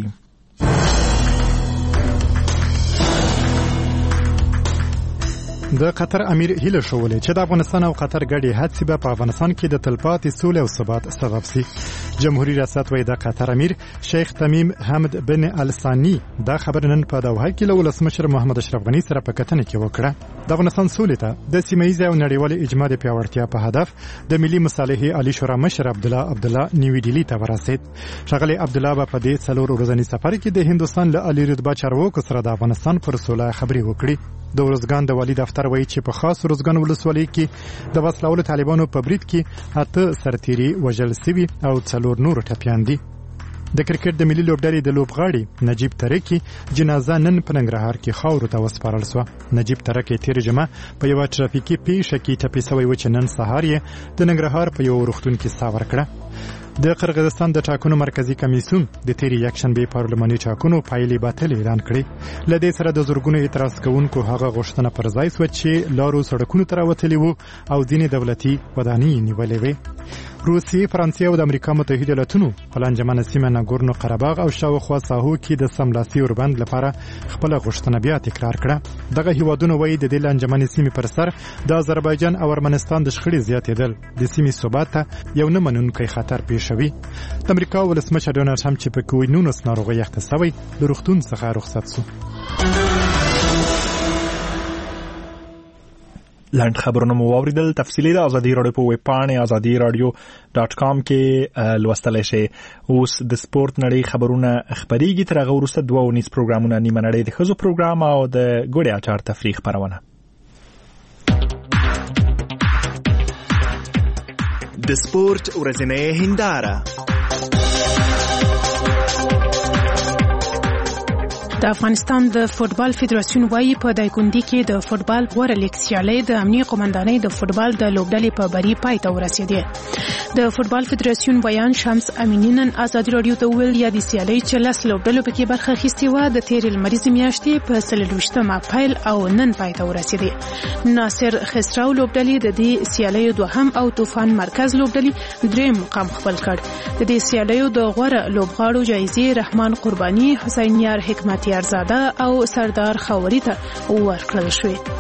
د قطر امیر هیله شولې چې د افغانستان او قطر ګډې هڅې به په افغانستان کې د تلپاتې سولې او ثبات سبب شي. جمهوریت ریاست وایي د قطر امیر شیخ تمیم حمد بن الثانی دا خبر نن په دوحه کې له ولسمشر محمد اشرف غني سره په کتنه کې وکړه. د افغانستان سولې ته د سیمه‌ییز او نړیوال اجماع د پیاوړتیا په هدف د ملي مصالحې عالی شورا مشر عبد الله عبد الله نیوی ډیلی ته ورسید. ښاغلی عبد الله په دې څلور ورځني سفر کې د هندستان له عالی رتبه چارواکو سره د افغانستان پر سوله خبرې وکړي. د ورزګان د والی دفتر وایي چې په خاص ورزګان ولسوالۍ کې د وسلوالو طالبانو په برید کې اته سرتیري وژل شوي او څلور نور ټپیان دي. د کرکټ د ملي لوبډلې د لوبغاړي نجیب ترکی جنازه نن په ننګرهار کې خاورو ته وسپارل شوه. نجیب ترکی تیر جمعه په یوه ټرافیکي پیښه کې ټپي شوی و چې نن سهار یې د ننګرهار په یو روغتون کې ساه ورکړه. د قرغیزستان د ټاکنو مرکزی کمیسیون د تیری یکشنبه پارلماني ټاکنو پایلې باطل اعلان کړې. له دې سره د زورګونو اعتراض کوونکو هغه غوښتنه پر ځای شوه چې لارو سړکونو ته راوتلي وو او ځینې دولتي ودانۍ نیولې وې. روسیې، فرانسې او د امریکا متحده ایالاتونو په لانجمنه سیمه ناګورنو قرهباغ او شاوخوا ساحو کې د سملاسي اوربند لپاره خپل غوښتنه بیا تکرار کړه. دغه هیوادونه وایي د دې لانجمنې سیمې پر سر د آذربایجان او ارمنستان د شخړې زیاتېدل د سیمې ثبات ته یو نه منونکی خطر پیښوي. د امریکا ولسمشر ډونالډ ټرمپ چې په کووډ نولس ناروغۍ اخته شوی له روغتون څخه رخصت شو. لاند خبرونه مو واوریدل. تفصیلی د ازادي رادیو په ویب پاڼه ازادي رادیو ډاټ کام کې لوستلای شئ. اوس د سپورت نړۍ خبرونه خبريږي. تر هغه وروسته دوه ونیس پروګرامونه نیمه نړۍ د ښځو پروګرام او د ګوډې اچار تفریح خبرونه. د سپورت ورځنۍ هنداره. د افغانستان د فوتبال فدراسیون وايي په دایکندي کې د فوتبال غوړه لیګ سیالي د امنیه قومندانۍ د فوتبال د لوبډلې په بری پای ته ورسېده. د فوتبال فدراسیون بیان شمس امینی نن ازادي رادیو ته ویل یا د سیالي چې لاس لوبډلو پکې برخه اخیستې و د تیر لمریز میاشتې په څلورویشتمه اپریل او نن پای ته ورسېده. ناصر خسرو لوبډلې د دې سیالي دوهم او طوفان مرکز لوبډلې دریم مقام خپل کړ. د دې سیالي د غوړه لوبغاړو جایزې رحمان قرباني، حسین یار حکمت یارزاده او سردار خاوري ته ورکړل شوې.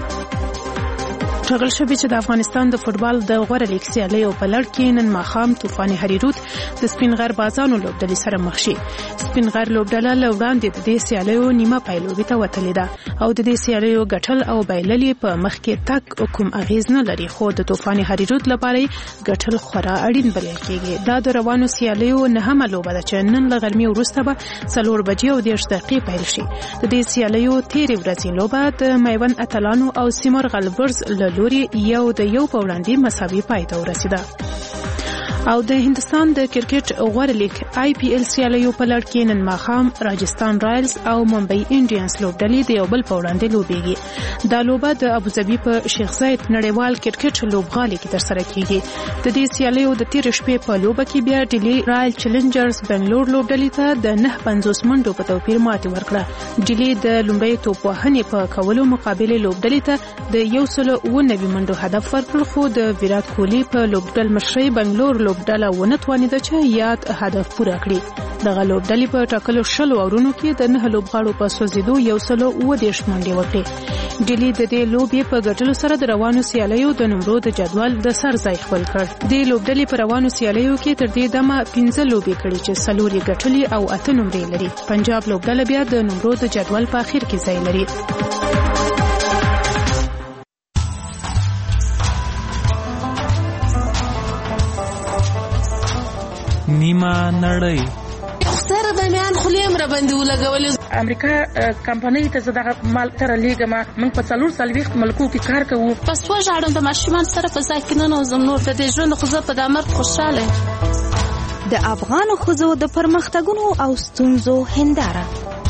ټاکل شوی چې د افغانستان د فوتبال د غوړه لیګ سیالیو په لړ کې نن ماښام طوفان هریروت د سپین غر بازانو لوبډلې سره مخ شي. سپین غر لوبډله له وړاندې د دې سیالیو نیمه پایلوبي ته وتلې ده او د دې سیالیو ګټل او بایللې په مخ کې تک کوم اغیز نه لري، خو د طوفان هریروت لپاره ګټل خورا اړین بلل کېږي. دا د روانو سیالیو نهمه لوبه ده چې نن له غرمې وروسته به څلور بجې او دېرش دقیقې پیل شي. د دې سیالیو تیرې ورځې لوبه د میوند اتلانو او سیمر غلبرز له لوري یو د یو په وړاندې مساوي پای ته ورسېده. او د هندستان د کرکټ غوړ لیګ آی پی ایل سیالیو په لړ کې نن ماښام راجستان رایلز او ممبئی انډینز لوبډلې د یو بل په وړاندې لوبېږي. دا لوبه د ابوظبي په شیخ زاید نړیوال کرکټ لوبغالي کې ترسره کیږي. د دې سیالیو د تیر شپې په لوبه کې بیا ډیلی رایل چیلنجرز بنگلور لوبډلې ته د نه پنځوس منډو په توپیر ماتې ورکړه. ډیلی د لومړۍ توپ وهنې په کولو مقابل لوبډلې ته د یو سل اووه نوي منډو هدف ورکړ، خو د ویرات کوهلی په لوبډل مشرۍ بنگلور لوبډله ونه توانیده چې یاد هدف پوره کړي. دغه لوبډلې په ټاکلو شلو اورونو کې د نه لوبغاړو په سوځېدو یو سل اووه دېرش منډې وکړې. ډیلی د دې لوبې په ګټلو سره د روانو سیالیو د نمرو د جدول د سر ځای خپل کړ. د لوبډلې په روانو سیالیو کې تر دې دمه پنځه لوبې کړې چې څلور یې ګټلې او اته نمرې لري. پنجاب لوبډله بیا د نمرو د جدول په اخر کې ځای لري. نیمه نړۍ سره د میان خلیم را باندې ولګولې. امریکا کمپنۍ ته زداغه مال تر لیګما موږ په څلور سال وخت ملکو کې کار کوو. پس و ژړم د ماشومان سره په ځای کې نه نوزم نور د دې ژوند خو زه په دامر خوشاله. د افغان ښځو د پرمختګونو او ستونزو هنداره.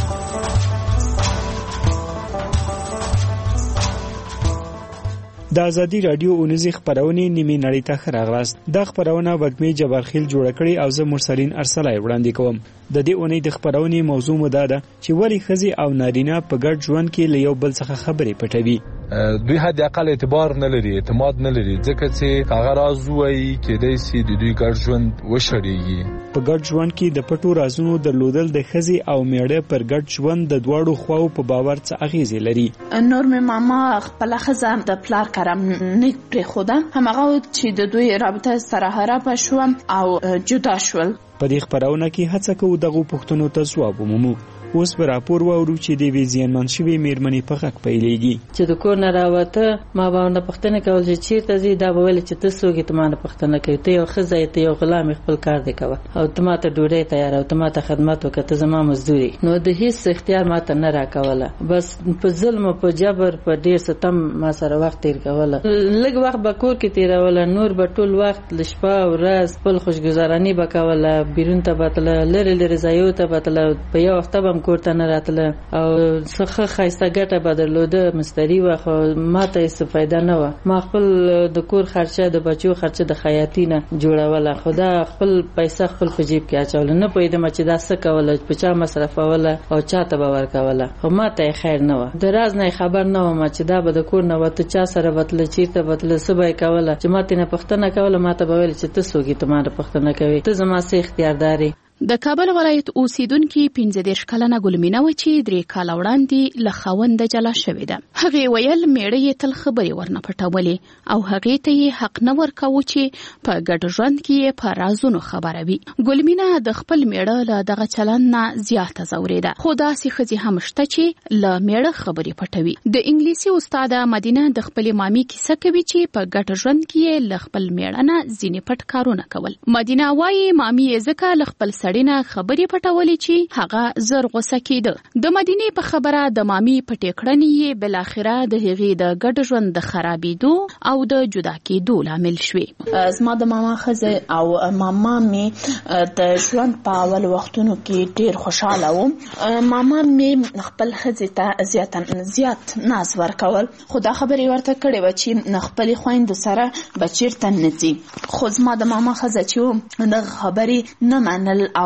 د ازادي رادیو اونیزي خبرونه نیمه نړۍ ته خراغلاست. د خبرونه وګمې جبارخیل جوړ کړي او زه مرسلین ارسلای وړاندې کوم. د دې اونۍ د خبرونه موضوع مده ده چې ولی خزي او نارینه په ګډ ژوند کې له یو بل څخه خبرې پټوي. دوی حد اقل اعتبار نه لري، اعتماد نه لري، ځکه چې هغه راز وایي کې د سي د دوی ګډ ژوند وشړيږي. په ګډ ژوند کې د پټو رازونو درلودل د خزي او میړه پر ګډ ژوند د دواړو خواو په باور څه اغیزه لري. نور مې ماما خپل خزه د پلار کرم نیک پر خوده همغه چې د دوی رابطه سره هراپه شو او جدا شول. په دې خبرونه کې هڅه کوو دغه پوښتنو ته ځواب ومومو. اوس به راپور واورو چې د ویزیانمن شوی میرمنې په حق پیلېږي چې د کور نه راوته ما باندې پښتنه کول چې چیرته زی دا به ول چې تاسو کې تمانه پښتنه کوي ته یو خزه ته یو غلام خپل کار دی کوي او ته ماته ډوډۍ تیار او ته ماته خدمت وکړه زما مزدوري نو د هیڅ اختیار ماته نه راکوله بس په ظلم او په جبر په ډیر ستم ما سره وخت تیر کوله لږ وخت به کور کې تیروله نور به ټول وخت لشپه او ورځ خپل خوشګزارانی وکوله بیرون ته بتله لری لری ځایو ته بتله په یو وخت به کوړه نه راتله او څخه خایسته ګټه بدلوده مستری واخو ماته څه فائدہ نه و ما خپل د کور خرچه د بچو خرچه د خیاطینه جوړوله خدا خپل پیسې خپل په جیب کې اچول نه پوهیدم چې دا څه کوله په چا مصرفوله او چاته به ورکوله خو ماته خیر نه و د راز نه خبر نه و چې دا به د کور نه وته چا سره وتل چیرته وتل سبای کوله چې ماته نه پښتنه کوله ماته به ویل چې تاسو کې تمہاره پښتنه کوي ته زما سي اختیار داري. د کابل ولایت اوسیدونکو پنځه دیرش کلنه ګلمینه و چې درې کال وړاندې له خاوند جلا شوې ده. هغه ویل میړه یې تل خبرې ورنه پټولې او هغه ته یې حق نه ورکاوه چې په ګډ ژوند کې په رازونو خبروي. ګلمینه د خپل میړه له دغه چلند نه زیاته زوریده خو داسې ښځې هم شته چې له میړه خبرې پټوي. د انګلیسي استاد مدینه د خپل مامي کیسه کوي چې په ګډ ژوند کې له خپل میړه نه ځینې پټ کارونه کول. مدینه وايي مامي یې ځکه له خپل سړینه خبرې پټولې چې هغه زر غوسه کېده. د مدینې په خبره د مامي پټې کړنې یې بل اخره د هغې د ګډ ژوند د خرابېدو او د جدا کېدو لامل شوې. زما د ماما ښځه او ماما مې د ژوند په اول وختونو کې ډېر خوشحاله وم. ماما مې خپل ښځې ته زیات زیات ناز ورکول خو دا خبرې ورته کړې وه چې خپلې خویندو سره به چېرته نه ځي خو زما د ماما ښځه چې و دغه خبرې نه منل او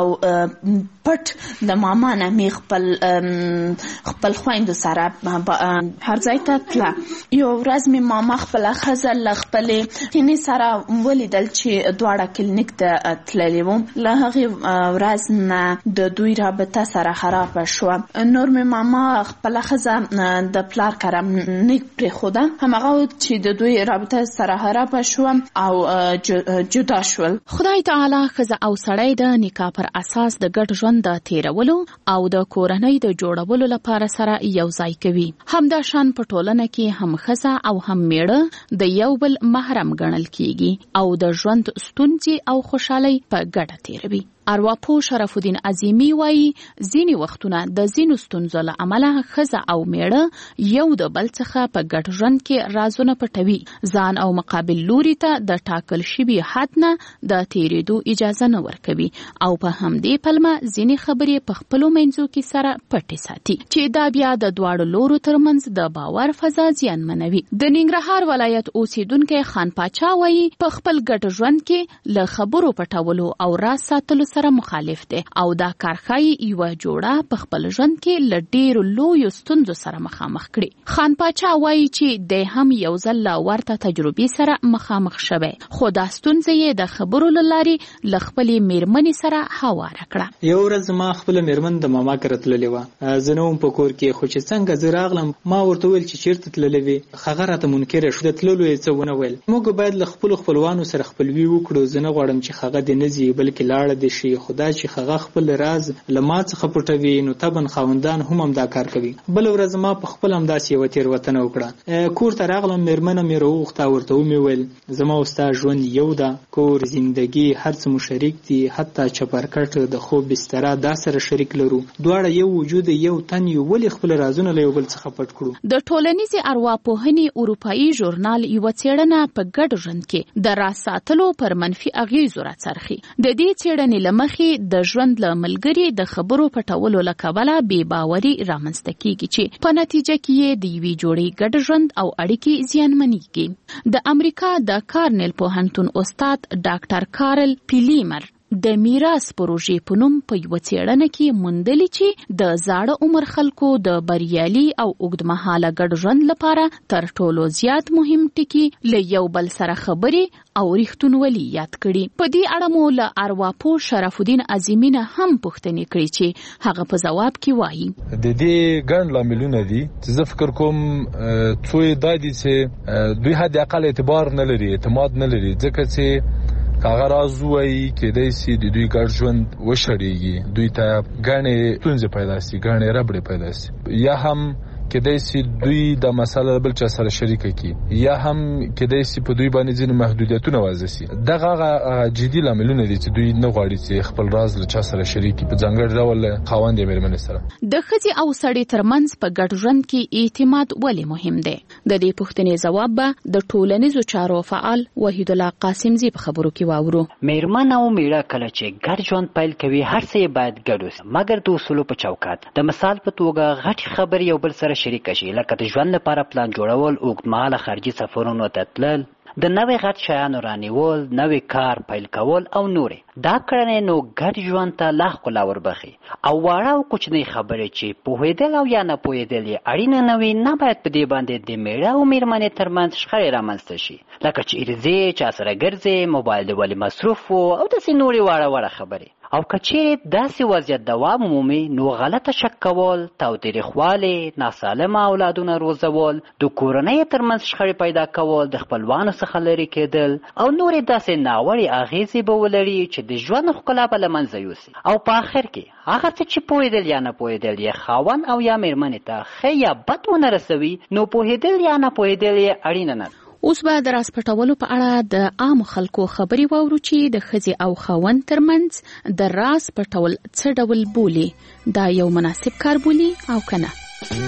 پټ د ماما نه می خپل خپل خويندو سره هر ځای ته تله. یو ورځ می ماما خپل خزه ل خپل تینې سره ولیدل چې دواړه کلینیک ته تللې وو. له هغه ورځ نه د دوی رابطه سره خراب شو. نور می ماما خپل خزه د پلار کرم نیک پر خوده همغه چې د دوی رابطه سره خراب شو او جدا شول. خدای تعالی خزه او سړی د نکاح پر اساس د ګډ ژوند د تیرولو او د کورنۍ د جوړولو لپاره سره یو ځای کوي. همدا شان په ټولنه کې هم ښځه او هم میړه د یو بل محرم ګڼل کیږي او د ژوند ستونزې او خوشحالي په ګډه تیروي. ارواپوه شرف الدین عظیمی وایي ځینې وختونه د ځینو ستونزو له امله ښځه او میړه یو د بل څخه په ګډ ژوند کې رازونه پټوي، ځان او مقابل لوري ته د ټاکل شوي حد نه د تیریدو اجازه نه ورکوي او په همدې پلمه ځینې خبرې په خپلو منځو کې سره پټې ساتي چې دا بیا د دواړو لورو ترمنځ د باور فضا زیانمنوي. د ننګرهار ولایت اوسیدونکی خان پاچا وایي په خپل ګډ ژوند کې له خبرو پټولو او راز ساتلو سره مخالف دی او دا کار ښایي یوه جوړه په خپل ژوند کې له ډېرو لویو ستونزو سره مخامخ کړي. خان پاچا وایي چې دی هم یو ځل له ورته تجربې سره مخامخ شوی، خو دا ستونزه یې د خبرو له لارې له خپلې میرمنې سره هواره کړه. یو ورځ ما خپله میرمن د ماما کره تللې وه، زه نه وم په کور کې، خو چې څنګه زه راغلم ما ورته وویل چې چېرته تللې وې. هغه راته منکره شو، د تللو یې څه ونه ویل. موږ باید له خپلو خپلوانو سره خپلوي وکړو. زه نه غواړم چې هغه دې نه ځي بلکې لاړه دې شي، خو دا چې هغه خپل راز له ما څخه پټوي نو طبعا خاوندان هم همدا کار کوي. بله ورځ ما په خپل همداسې یوه تېروتنه وکړه. کور ته راغلم، میرمنه مې راوغوښته، ورته ومې ویل زما او ستا ژوند یو ده، کور، زندګي، هر څه مو شریک دي، حتی چپرکټ، د خوب بستره دا سره شریک لرو، دواړه یو وجود یو تن یو، ولې خپل رازونه له یو بل څخه پټ کړو؟ د ټولنیزې ارواپوهنې اروپایي ژورنال یوه څېړنه په ګډ ژوند کې د راز ساتلو پر منفي اغېزو راڅرخي. د دې څېړنې له مخې د ژوند له ملګري د خبرو پټولو له کبله بې باوري رامنځته کیږي چې په نتیجه کې یې د یوې جوړې ګډ ژوند او اړیکې زیانمنېږي. د امریکا د کارنل پوهنتون استاد ډاکټر کارل پیلیمر د میراث پروژې په نوم په یوه څېړنه کې موندلي چې د زاړه عمر خلکو د بریالي او اوږدمهاله ګډ ژوند لپاره تر ټولو زیات مهم ټکي له یو بل سره خبرې او ریښتونولي یاد کړي. په دې اړه مو له ارواپوه شرف الدین عظیمی نه هم پوښتنې کړې چې هغه په ځواب کې وایي د دې ګڼ لاملونه دي چې زه فکر کوم څو یې دا دي چې دوی حد اقل اعتبار نه لري، اعتماد نه لري، ځکه چې هغه راز وایي کېدای شي د دوی ګډ ژوند وشړېږي، دوی ته ګڼې ستونزې پیدا شي، ګڼې ربړې پیدا شي، یا هم کېدای شي دوی د مسله بل چا سره شریکه کړي، یا هم کېدای شي په دوی باندې ځینې محدودیتونه وضع شي. دغه هغه جدي لاملونه دي چې دوی نه غواړي چې خپل راز له چا سره شریک کړي، په ځانګړي ډول خاوند یا مېرمنې سره. د ښځې او سړي ترمنځ په ګډ ژوند کې اعتماد ولې مهم دی؟ د دې پوښتنې ځواب به د ټولنیزو چارو فعال وحید الله قاسمزي په خبرو کې واورو. میرمن او میړه کله چې ګډ ژوند پیل کوي هر څه باید ګډ وي، مګر د اصولو په چوکاټ. د مثال په توګه غټې خبرې یو بل سره شریک شي، لکه د ژوند لپاره پلان جوړول، اوږدمهاله خارجي سفرونو ته تلل، د نوې غټ شیانو رانیول، نوې کار پیل کول او نورې. دا کړنې نو ګډ ژوند ته لا ښکلا وربخي. او واړه او کوچنۍ خبرې چې پوهېدل او یا نه پوهېدل یې اړینه نه وي، نه باید په دې باندې د میړه او میرمنې ترمنځ شخړې رامنځته شي، لکه چیرې ځې، چا سره ګرځې، موبایل دې ولې مصروف و او داسې نورې واړه واړه خبرې. او که چیرې داسې وضعیت دوام مومي نو غلطه شک کول، تاوتریخوالی، ناسالمه اولادونه روزول، د کورنۍ ترمنځ شخړې پیدا کول، د خپلوانو څخه لرې کېدل او نورې داسې ناوړې اغېزې به ولري چې د ژوند ښکلا به له منځه یوسي. او په آخر کې هغه څه چې پوهېدل یا نه پوهېدل یې خاوند او یا مېرمنې ته ښه یا بد ونه رسوي، نو پوهېدل یا نه پوهېدل یې اړینه نه ده. اوس به د راز پټولو په اړه د عامو خلکو خبرې واورو چې د ښځې او خاوند ترمنځ د راز پټول څه ډول بولي، دا یو مناسب کار بولي او که نه.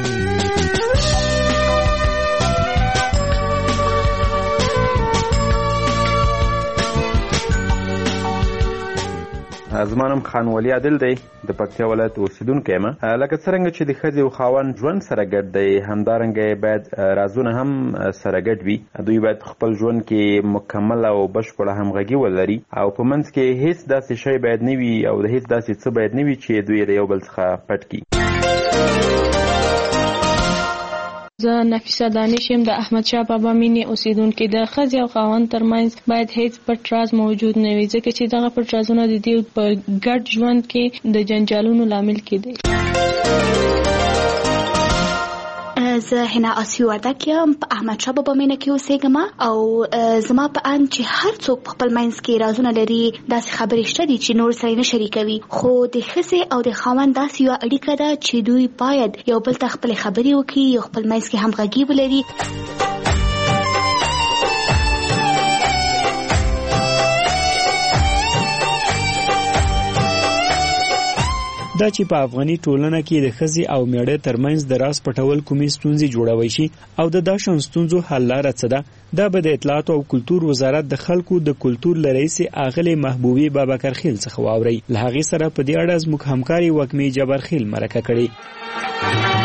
زما نوم خان ولی عادل دی، د پکتیا ولایت اوسیدونکی یم. لکه څرنګه چې د ښځې او خاوند ژوند سره ګډ دی، همدارنګه باید رازونه هم سره ګډ وي. دوی باید خپل ژوند کې مکمل او بشپړه همغږي ولري او په منځ کې هیڅ داسې شی باید نه وي او د هیڅ داسې څه باید نه وي چې دوی د یو بل څخه پټ کړي. زه نفیسه دانش یم، د احمد شاه بابا مینې اوسیدونکې. د ښځې او خاوند ترمنځ باید هیڅ پټ راز موجود نه وي، ځکه چې دغه پټ رازونه د دې په ګډ ژوند کې د جنجالونو لامل کېدی. زه هنا آسی وردک یم، په احمد شاه بابا مینه کې اوسېږم او زما په اند چې هر څوک په خپل منځ کې رازونه لري، داسې خبرې شته دي چې نور سره نه شریکوي، خو د ښځې او د خاوند داسې یوه اړیکه ده چې دوی باید یو بل ته خپلې خبرې وکړي، یو خپل منځ کې همغږي ولري. دا چې په افغاني ټولنه کې د ښځې او میړه ترمنځ د راز پټول کومې ستونزې جوړوي شي او د داشن ستونزو حل لاره څه ده دا به د اطلاعات او کلتور وزارت د خلکو د کلتور لرئیس اغلې محبوبي بابکرخیل څخه واوري. له هغې سره په دې اړه زموږ همکاري وکمې جبارخیل مرکه کړې.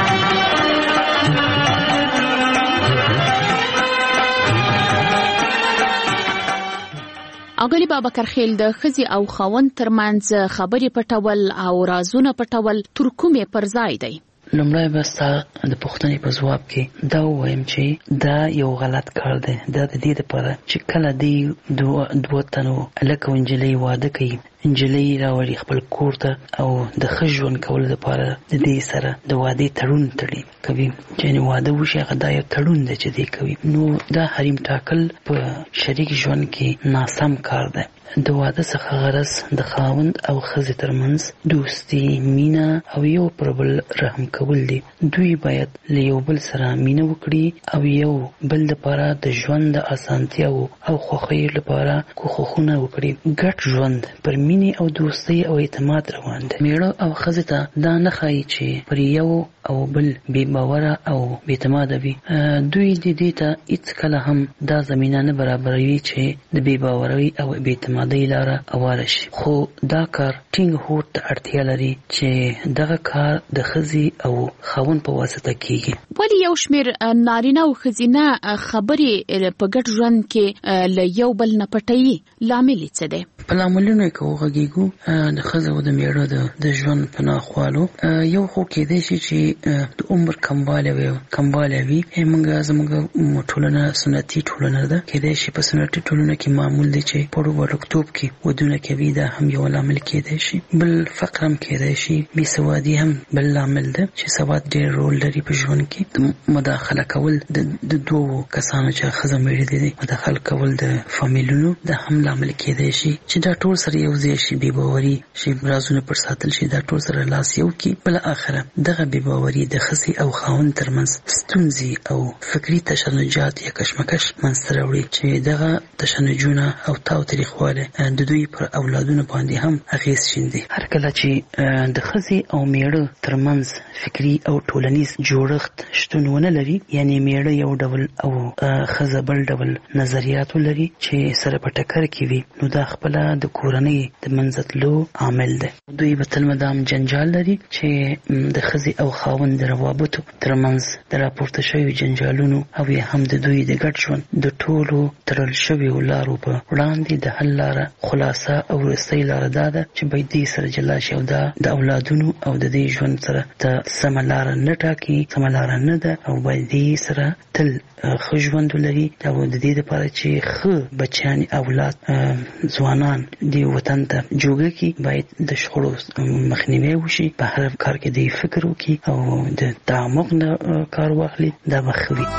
اغلی بابکرخیل د ښځې او خاوند ترمنځ خبرې پټول او رازونه پټول تر کومې پر ځای دی؟ لومړی به ستا د پوښتنې په ځواب کې دا ووایم چې دا یو غلط کار دی. دا د دې دپاره چې کله دی دوه تنو هلک او نجلۍ واده کوي، نجلۍ راوړي خپل کور ته او د ښه ژوند کولو لپاره د دې سره د وادې تړون تړي کوي، چې واده وشي هغه دا یو تړون دی چې دی کوي. نو دا حریم ټاکل په شریک ژوند کې ناسم کار دی. د واده څخه غرض د خاوند او ښځې ترمنځ دوستي، مینه او یو پر بل رحم کول دي. دوی باید له یو بل سره مینه وکړي او یو بل لپاره د ژوند د اسانتیاو او خوښۍ لپاره کوښښونه وکړي. ګډ ژوند پر مینې او دوستۍ او اعتماد روان دی. میړه او ښځې ته دا نه ښایي چې پر یو او بل بې باوره او بې اعتماده وي. دوی د دې ته هیڅ کله هم دا زمینه نه برابروي چې د بې باورۍ او بې اعتمادۍ لاره هواره شي. خو دا کار ټینګ هوډ ته اړتیا لري چې دغه کار د ښځې او خاوند په واسطه کیږي. ولی یو شمیر نارینه او ښځینه خبرې په ګډ ژوند کې له یو بل نه پټوي؟ لامل څه دی؟ په لاملونو کې وغږیږو د ښځې او د میړه د ژوند په ناخوالو. یو خو کېدای شي چې د عمر کموالی وي کموالی وي موږ زموږ ټولنه سنتي ټولنه ده. کېدای شي په سنتي ټولنه کې معمول دی چې په وړکتوب کې ودونه کوي. دا هم یو لامل کېدای شي. بل فقر هم کېدای شي. بې سوادي هم بل لامل ده چې سواد ډېر رول لري په ژوند کې. د مداخله کول د دوو کسانو چې ښځه میړه دي مداخله کول د فامیلونو دا هم لامل کېدای شي چې دا ټول سره یو ځای شي. بې باوري چې رازونه پر ساتل شي دا ټول سره لاس یو کړي. بل اخره دغه بې باوري د ښځې او خاوند ترمنځ ستونزې او فکري تشنجات یا کشمکش منځته راوړي چې دغه تشنجونه او تاو تریخوالی د دوی پر اولادونو باندې هم اغیز شیندي. هر کله چې د ښځې او میړه ترمنځ فکري او ټولنیز جوړښت شتون ونه لري، یعنی میړه یو ډول او ښځه بل ډول نظریات ولري چې سره په ټکر کې وي، نو دا خپله د کورنۍ د منځه تلو عامل دی. دوی به تل مدام جنجال لري چې د ښځې او خاوند د روابطو ترمنځ د راپورته شویو جنجالونو او یا هم د دوی د ګډ ژوند د ټولو تړل شویو لارو په وړاندې د حل لاره خلاصه او وروستۍ لاره دا ده چې باید دې سره جلا شي او دا د اولادونو او د دې ژوند سره ته سمه لاره نه ټاکي، سمه لاره نه ده او باید دې سره تل ښه ژوند ولري او د دې دپاره چې ښه بچیان اولاد ځوانان دې وطن ته جوګه کړي، باید د شخړو مخنیوی وشي. په هر کار کې دې فکر وکړي او د تعمق نه کار واخلي. دا به ښه وي.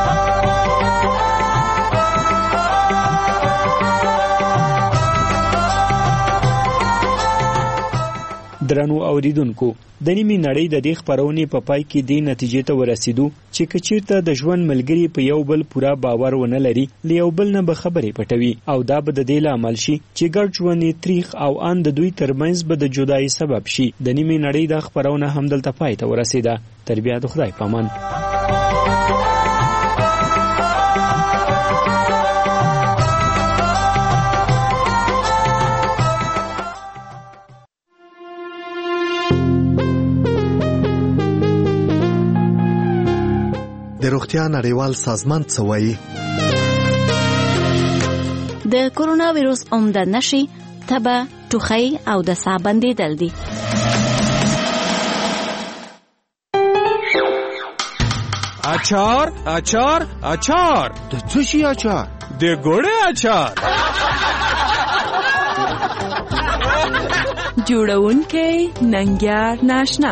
درنو اوریدونکو، د نیمې نړۍ د دې خپرونې په پای کې دې نتیجې ته ورسېدو چې که چېرته د ژوند ملګري په یو بل پوره باور ونه لري، له یو بل نه به خبرې پټوي او دا به د دې لامل شي چې ګډ ژوند یې تریخ او ان د دوی ترمنځ به د جدایي سبب شي. د نیمې نړۍ دا خپرونه همدلته پای ته ورسېده. تر بیا د خدای پامان. د روغتیا نړیوال سازمان څه وایي؟ د کورونا ویروس عمده نښې تبه، ټوخی او د ساه بندېدل دي. اچار اچار اچار د څه شي اچار؟ د ګوړې اچار. جوړونکی ننګیار ناشنا.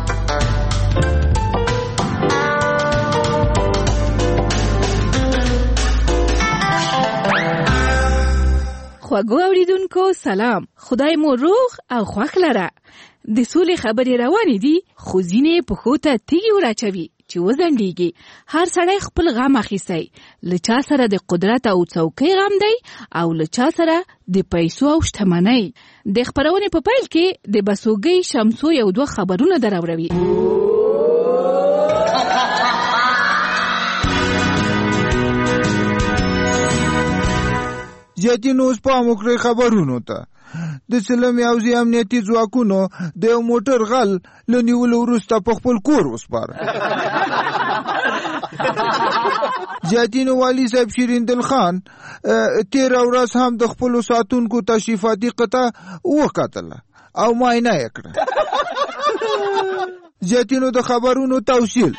خواږو اوریدونکو سلام، خدای مو روغ او خوښ لره. د سولې خبرې روانې دي، خو ځینې پښو ته تیږې وراچوي چې وزندېږي. هر سړی خپل غم اخیستی، له چا سره د قدرت او څوکۍ غم دی او له چا سره د پیسو او شتمنۍ. د خپرونې په پیل کې د بسوګۍ شمسو یو دوه خبرونه دراوروي. زیاتین اوس پام وکړئ خبرونو ته. د سلم یوزي امنیتي ځواکونو د یو موټر غل له نیولو وروسته په خپل کور وسپاره. زیاتینو والي صاحب شیریندل خان تیره ورځ هم د خپلو ساتونکو تشریفاتي قطعه وکتله او معاینه یې کړه. زیاتینو د خبرونو توصیل.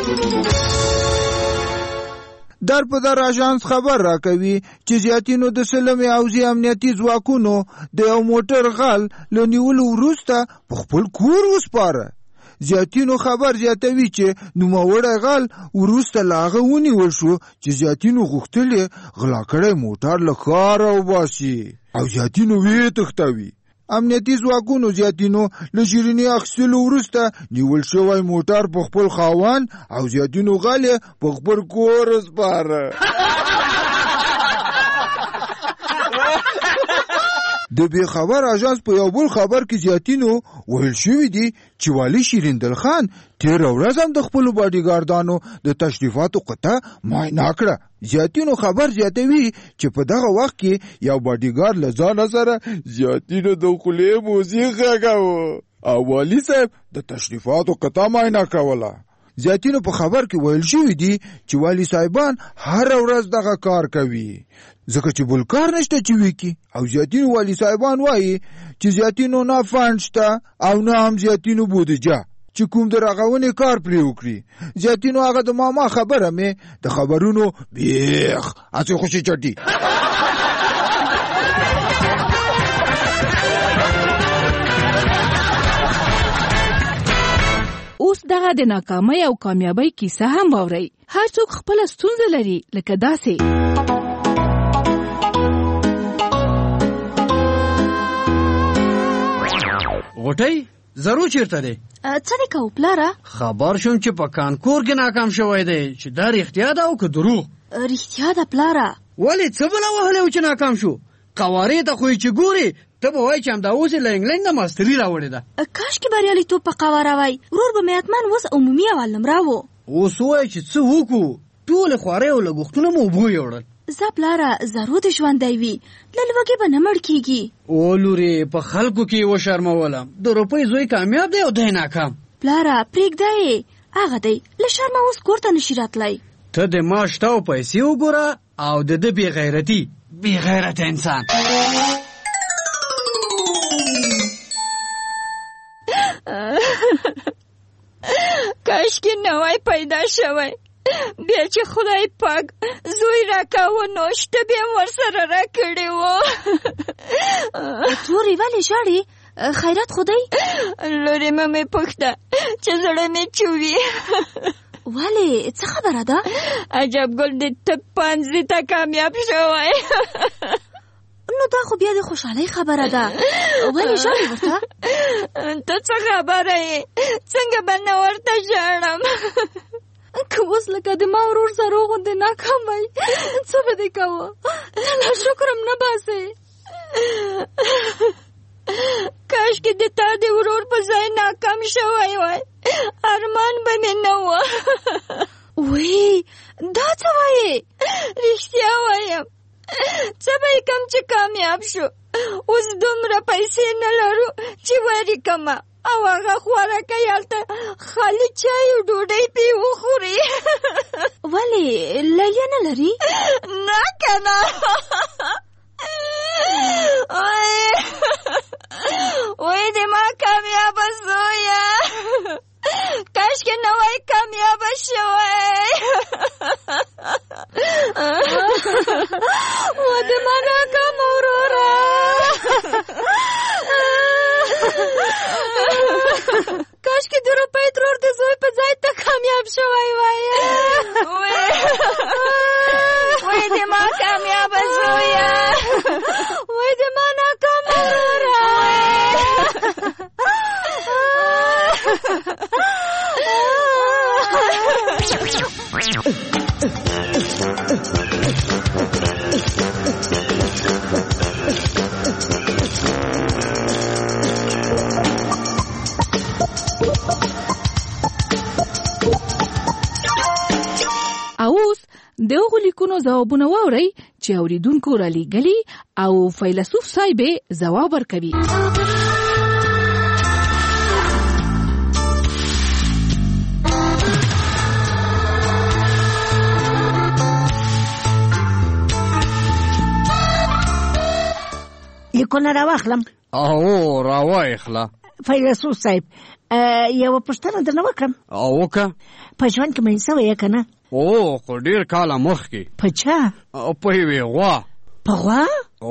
در په در اژانس خبر راکوي چې زیاتینو د سلم حوزې امنیتي ځواکونو د یو موټر غل له نیولو وروسته په خپل کور وسپاره. زیاتینو خبر زیاتوي چې نوموړی غل وروسته له هغه ونیول شو چې زیاتینو غوښتل یې غلا کړی موټر له ښاره وباسي او زیاتینو ویې تښتوي. امنیتي ځواکونو زیاتینو له شیریني اخیستلو وروسته نیول شوی موټر په خپل خاوند او زیاتینو غل یې په خپل کور وسپاره. د بې خبر اژانس په یو بل خبر کې زیاتینو ویل شوي دي چې والي شیریندل خان تیره ورځ هم د خپلو باډیګاردانو د تشریفاتو قطعه معاینه کړه. زیاتینو خبر زیاتوي چې په دغه وخت کې یو باډیګارد له ځانه سره زیاتینو د خولې موزیک غږاوه او والي صاحب د تشریفاتو قطعه معاینه کوله. زیاتینو په خبر کې ویل شوي دي چې والي صاحبان هر ورځ دغه کار کوي ځکه چې بل کار نشته چې وکړي. او زیاتینو والي صاحبان وایي چې زیاتینو نه فنډ شته او نه هم زیاتینو بودجه چې کوم د رغونې کار پرې وکړي. زیاتینو هغه د ماما خبره مې د خبرونو بیخ هسې خوشې چټي. اوس دغه د ناکامۍ او کامیابۍ کیسه هم واورئ. هر څوک خپله ستونزه لري لکه داسې. غوټۍ زرو چیرته دی؟ څه دی کوو پلاره؟ خبر شوم چې په کانکور کې ناکام شوی دی چې دا رښتیا ده او که دروغ؟ رښتیا ده پلاره. ولې څه بله وهلی و چې ناکام شو؟ قوارې ته خو یې چې ګورې ته به وایي چې همدا اوس یې له انګلند نه ماستري راوړې ده. کاشکې بریالیتوب په قواره وای. ورور به مې حتما اوس عمومي اول نمره و. اوس ووایه چې څه وکړو؟ ټولې خوارۍ او لګښتونه مو اوبو یوړل. زه پلاره زرو د ژوندی وي له لوږې به نه مړ کېږي. او لورې په خلکو کې یې وشرمولم. د روپۍ زوی کامیاب دی او دی ناکام. پلاره پرېږده یې هغه دی له شرمه اوس کور ته نشي راتلی. ته د ما شته او پیسې وګوره او د ده بې غیرتي بې غیرته انسان. کاشکې نوی پیدا شوی بیا چې خدای پاک زوی راکاوه نو شته بیا ورسره راکړې وه. تورې ولې ژاړې؟ خیرات خو دی؟ لورې مه مې پوښته چې زړه مې چوي. ولې څه خبره ده؟ عجب ګل د طب پانځې ته کامیاب شوی. نو دا خو بیا د خوشحالۍ خبره ده. ولې ژاړې ورته؟ ته څه خبره یې؟ څنګه به نه ورته ژاړم؟ که اوس لکه د ما ورور زرو غوندې ناکام وای څه به دې کوه؟ له شکرم نه باسې. کاشکې د تا د ورور په ځای ناکام شوی وای ارمان به مې نه و. وی دا څه وایې؟ رښتیا وایم څه به یې کم چې کامیاب شو. اوس دومره پیسې نه لرو چې وری کمه او هغه خوراکه هلته خالي چای او ډوډۍ پې وخوري. ولې لیلیه نه لري؟ نه که نه. وای د ما کامیابه زویه کاشکې نه وای کامیابه شوی. و د ما ناکامه وروره. کاشکې د روپۍ ترور د زوی په ځای ته کامیاب شوی وای. وای د ما کامیابه زویه وای د ما ناکامه وروره. اوس دغه لیکونو ځوابونه واورئ چې اوریدونکو را لېږلي او فیلسوف صاحب ځواب ورکوي. لیکونه راواخلم. او راواخله. فیلسوف صاحب یو پوښتنه درنه وکړم. او وکړه. په ژوند کې مې څه وې که نه؟ او خو ډېر کاله مخکې. په چا؟ په یوې غوا. په غوا؟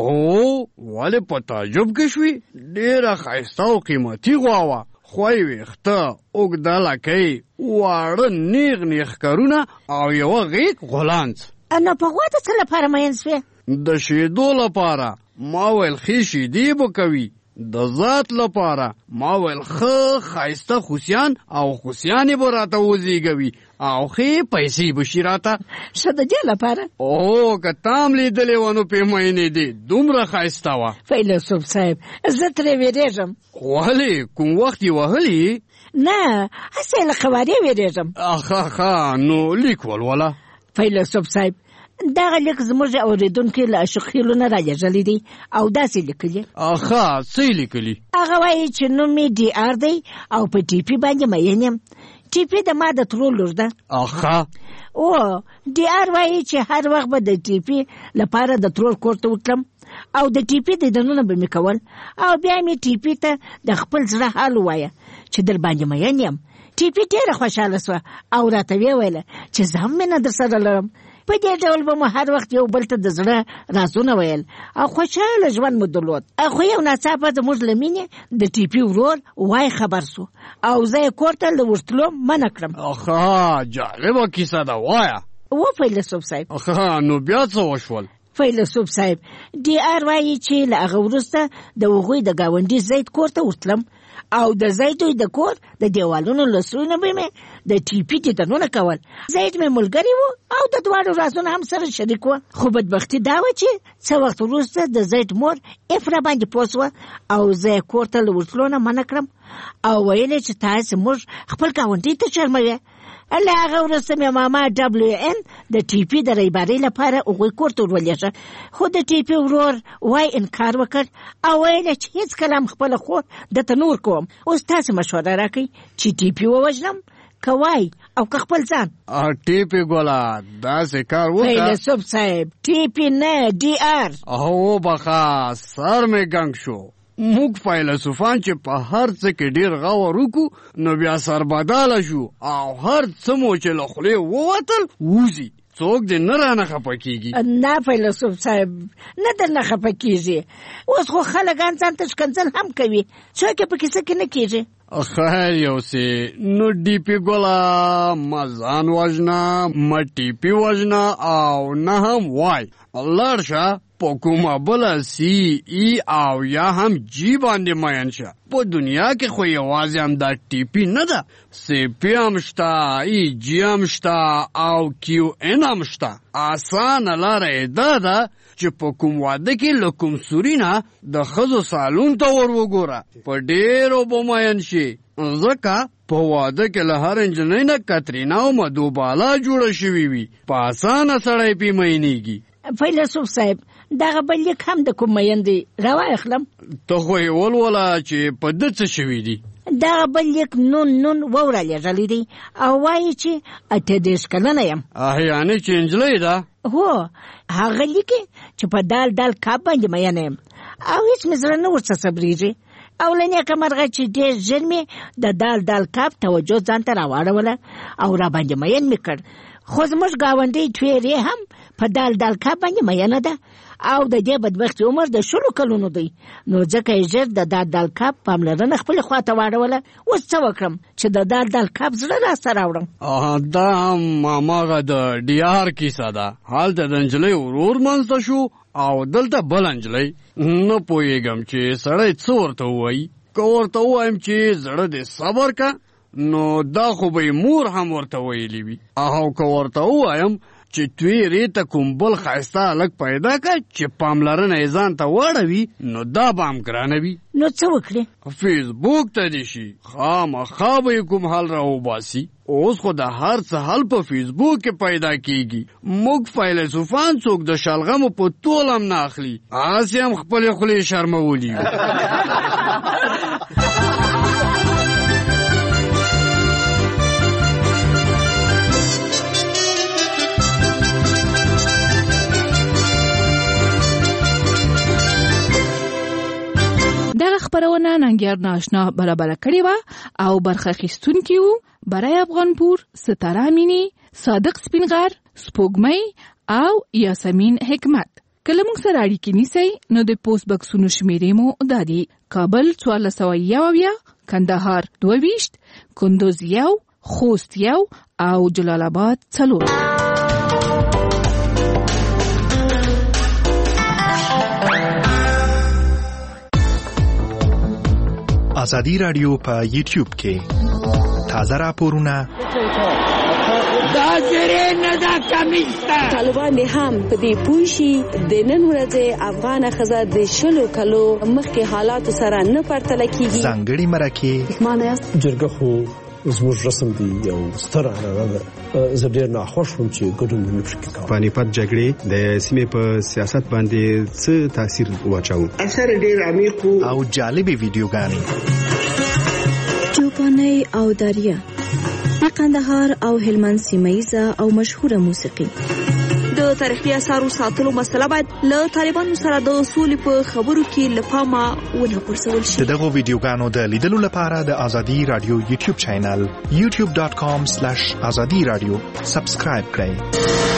او ولې په تعجب کې شوې؟ ډېره ښایسته او قیمتي غوا وه. خوی ویښته، اوږده لکۍ، واړه نیغ نیغ ښکرونه او یوه غیږ غولانځ. نو په غوا د څه لپاره مین سوې؟ د شیدو لپاره. ما ویل ښې شیدې به کوي. د ذات لپاره. ما ویل ښه ښایسته خوسیان او خوسیانې به راته وزېږوي او ښې پیسې به شي راته. ښه د دې لپاره؟ او که تا هم لیدلې وه نو پیمینې دې دومره ښایسته وه. فیلسوف صاحب زه ترې وېرېږم. ولې کوم وخت یې وهلي؟ نه هسې له قوارې وېرېږم. اخه ښه نو لیک ولوله. فیلسوف صاحب دغه لیک زموږ اورېدونکي له اشخیلو نه رالیږلی دی او داسې لیکلي. اخه څه یې لیکلي؟ هغه وایي چې نوم یې ډي آر دی او په ټیپي باندې مین یم. ټیپي د ما د ترور لور ده. اخه او ډي آر وایي چې هر وخت به د ټیپي لپاره د ترور کور ته وتلم او د ټیپي دیدنونه به مې کول او بیا مې ټیپي ته د خپل زړه حال ووایه چې در باندې مین یم. ټیپي ډېره خوشحاله سوه او راته ویې ویله چې زه هم مینه در سره لرم. په دې ډول به مو هر وخت یو بل ته د زړه رازونه ویل او خوشحاله ژوند مو درلود. خو یو ناڅاپه زموږ له مینې د ټیپي ورور وای خبر سو او زه یې کور ته له ورتلو منع کړم. اخه جالبه کیسه ده وایه. و فیلسوف صاحب. اخه نو بیا څه وشول؟ فیلسوف صاحب ډي آر وایي چې له هغه وروسته د هغوی د ګاونډي زید کور ته ورتلم او د زیدوی د کور د دیوالونو له سویونه به مې د ټیپي دیدنونه کول. زید مې ملګری و او د دواړو رازونه هم سره شریک وه. خو بدبختي دا وه چې څه وخت وروسته د زید مور اف را باندې پوه سوه او زه یې کور ته له ورتلو نه منع کړم او ویل یې چې تاسې موږ خپل ګاونډي ته شرموې. له هغه وروسته مې ماما ډبلیو ان د ټیپي د ریبارۍ لپاره هغوی کور ته ورولېږه. خو د ټیپي ورور وای انکار وکړ او ویل چې هېڅکله هم خپله خور درته نه ورکوم. اوس تاسې مشوره راکئ چې ټیپي ووژنم که وای او که خپل ځان. ټیپي ګوله داسې کار وکړه. فیلسوف صاحب ټیپي نه ډي آر. او بخا سر مې ګنګ شو. موږ فیلسوفان چې په هر څه کې ډېر غور وکړو نو بیا سربداله شو او هر څه مو چې له خولې ووتل ووځي. څوک دې نه رانه خفه کېږي. نه فیلسوف صاحب نه درنه خفه کېږي. اوس خو خلک ځان ته ښکنځل هم کوي. څوک یې په کیسه کې نه کېږي. خیر یو سې نو ډیپي ګوله مه ځان وژنه مه ټیپي وژنه او نه هم وای. لاړ شه په کومه بله سی ای او یا هم جی باندې مین شه. په دنیا کې خو یوازې هم دا ټیپي نه ده. سی پی هم شته، ای جی هم شته او کیو ان هم شته. اسانه لاره یې دا ده چې په کوم واده کې له کوم سوري نه د ښځو سالون ته ور وګوره. په ډېرو به مین شي ځکه په واده کې له هر نجلۍ نه کترینا او مدوباله جوړه شوې وي. په اسانه سړی پې مینېږي. فیلسوف صاحب دغه بل لیک هم د کوم مین دی راواخلم. ته خو یې ولوله چې په ده څه شوي دي. دغه بل لیک نون نون ووره لیږلی دی او وایي چې اته دېرش کلنه یم. یعنې چې نجلۍ ده. هو هغه لیکي چې په دال دال کاب باندې مینه یم او هېڅ مې زړه نه ورڅه صبرېږي او له نیکه مرغه چې ډېر ژر مې د دال دال کاب توجه ځان ته راواړوله او را باندې مین مې کړ. خو زموږ ګاونډۍ ټویرې هم په دال دال کاب باندې مینه ده او د دې بدبختي عمر د شلو کلونو دی. نو ځکه یې ژر د دال دال کاب پاملرنه خپلې خواته واړوله. اوس څه وکړم چې د دال دال کاب زړه راسته راوړم. دا هم هماغه د ډي آر کیسه ده. هلته د نجلۍ ورور منځته شو او دلته بل نجلۍ. نه پوهېږم چې سړی څه ورته ووایي. که ورته ووایم چې زړه دې صبر که نو دا خو به یې مور هم ورته ویلي وي او که ورته ووایم چې توی ریته کوم بل ښایسته هلک پیدا که چې پاملرنه یې ځان ته واړوي نو دا به هم ګرانه وي. نو څه وکړې؟ فیسبوک ته دې شي خامخا به یې کوم حل راوباسي. اوس خو د هر څه حل په فیسبوک کې پیدا کیږي. موږ فیلسوفان څوک د شلغمو په تول هم نه اخلي، هسې هم خپلې خولې شرمولي وي. دغه خبرونه ننګیار ناشنا برابر کړې وه او برخه اخیستونکي وو برای افغانپور، ستاره امینی، صادق سپینغر، سپوږمۍ او یاسمین حکمت. که له موږ سره اړیکې نیسئ نو د پوسټ بکسونو شمیرې مو دا دي: کابل څوارلس سوه یو اویا، کندهار دوه ویشت، کندوز یو، خوست یو او جلال آباد څلور. ازادي رادیو په یوټیوب کې تازه راپورونه دا زری نه دا کمیسته طالبان هم په دې پوه شي د نن ورځې افغان ښځه د شلو کلو مخکې حالاتو سره نه پرتله کیږي. ځانګړي مرکې معنی جرګه خو زموږ رسم دی یو ستر عنعنه ده. زه ډېر ناخوښ وم چې ګډون ونه شو کوم. پانیپت جګړې د سیمې په سیاست باندې څه تاثیر واچاوه؟ اثر ډېر عمیق او جالبې ویډیوګانې. چوپانۍ او دریا، د قندهار او هلمند سیمه‌ییزه او مشهوره موسیقي. د تاریخي اثارو ساتلو مسله باید له طالبانو سره د سولې په خبرو کې له پامه ونه غورځول شي. د دغو ویډیوګانو د لیدلو لپاره د ازادي رادیو یوټیوب چینل یوټیوب ډاټ کام سلیش ازادي رادیو سبسکرایب کړئ.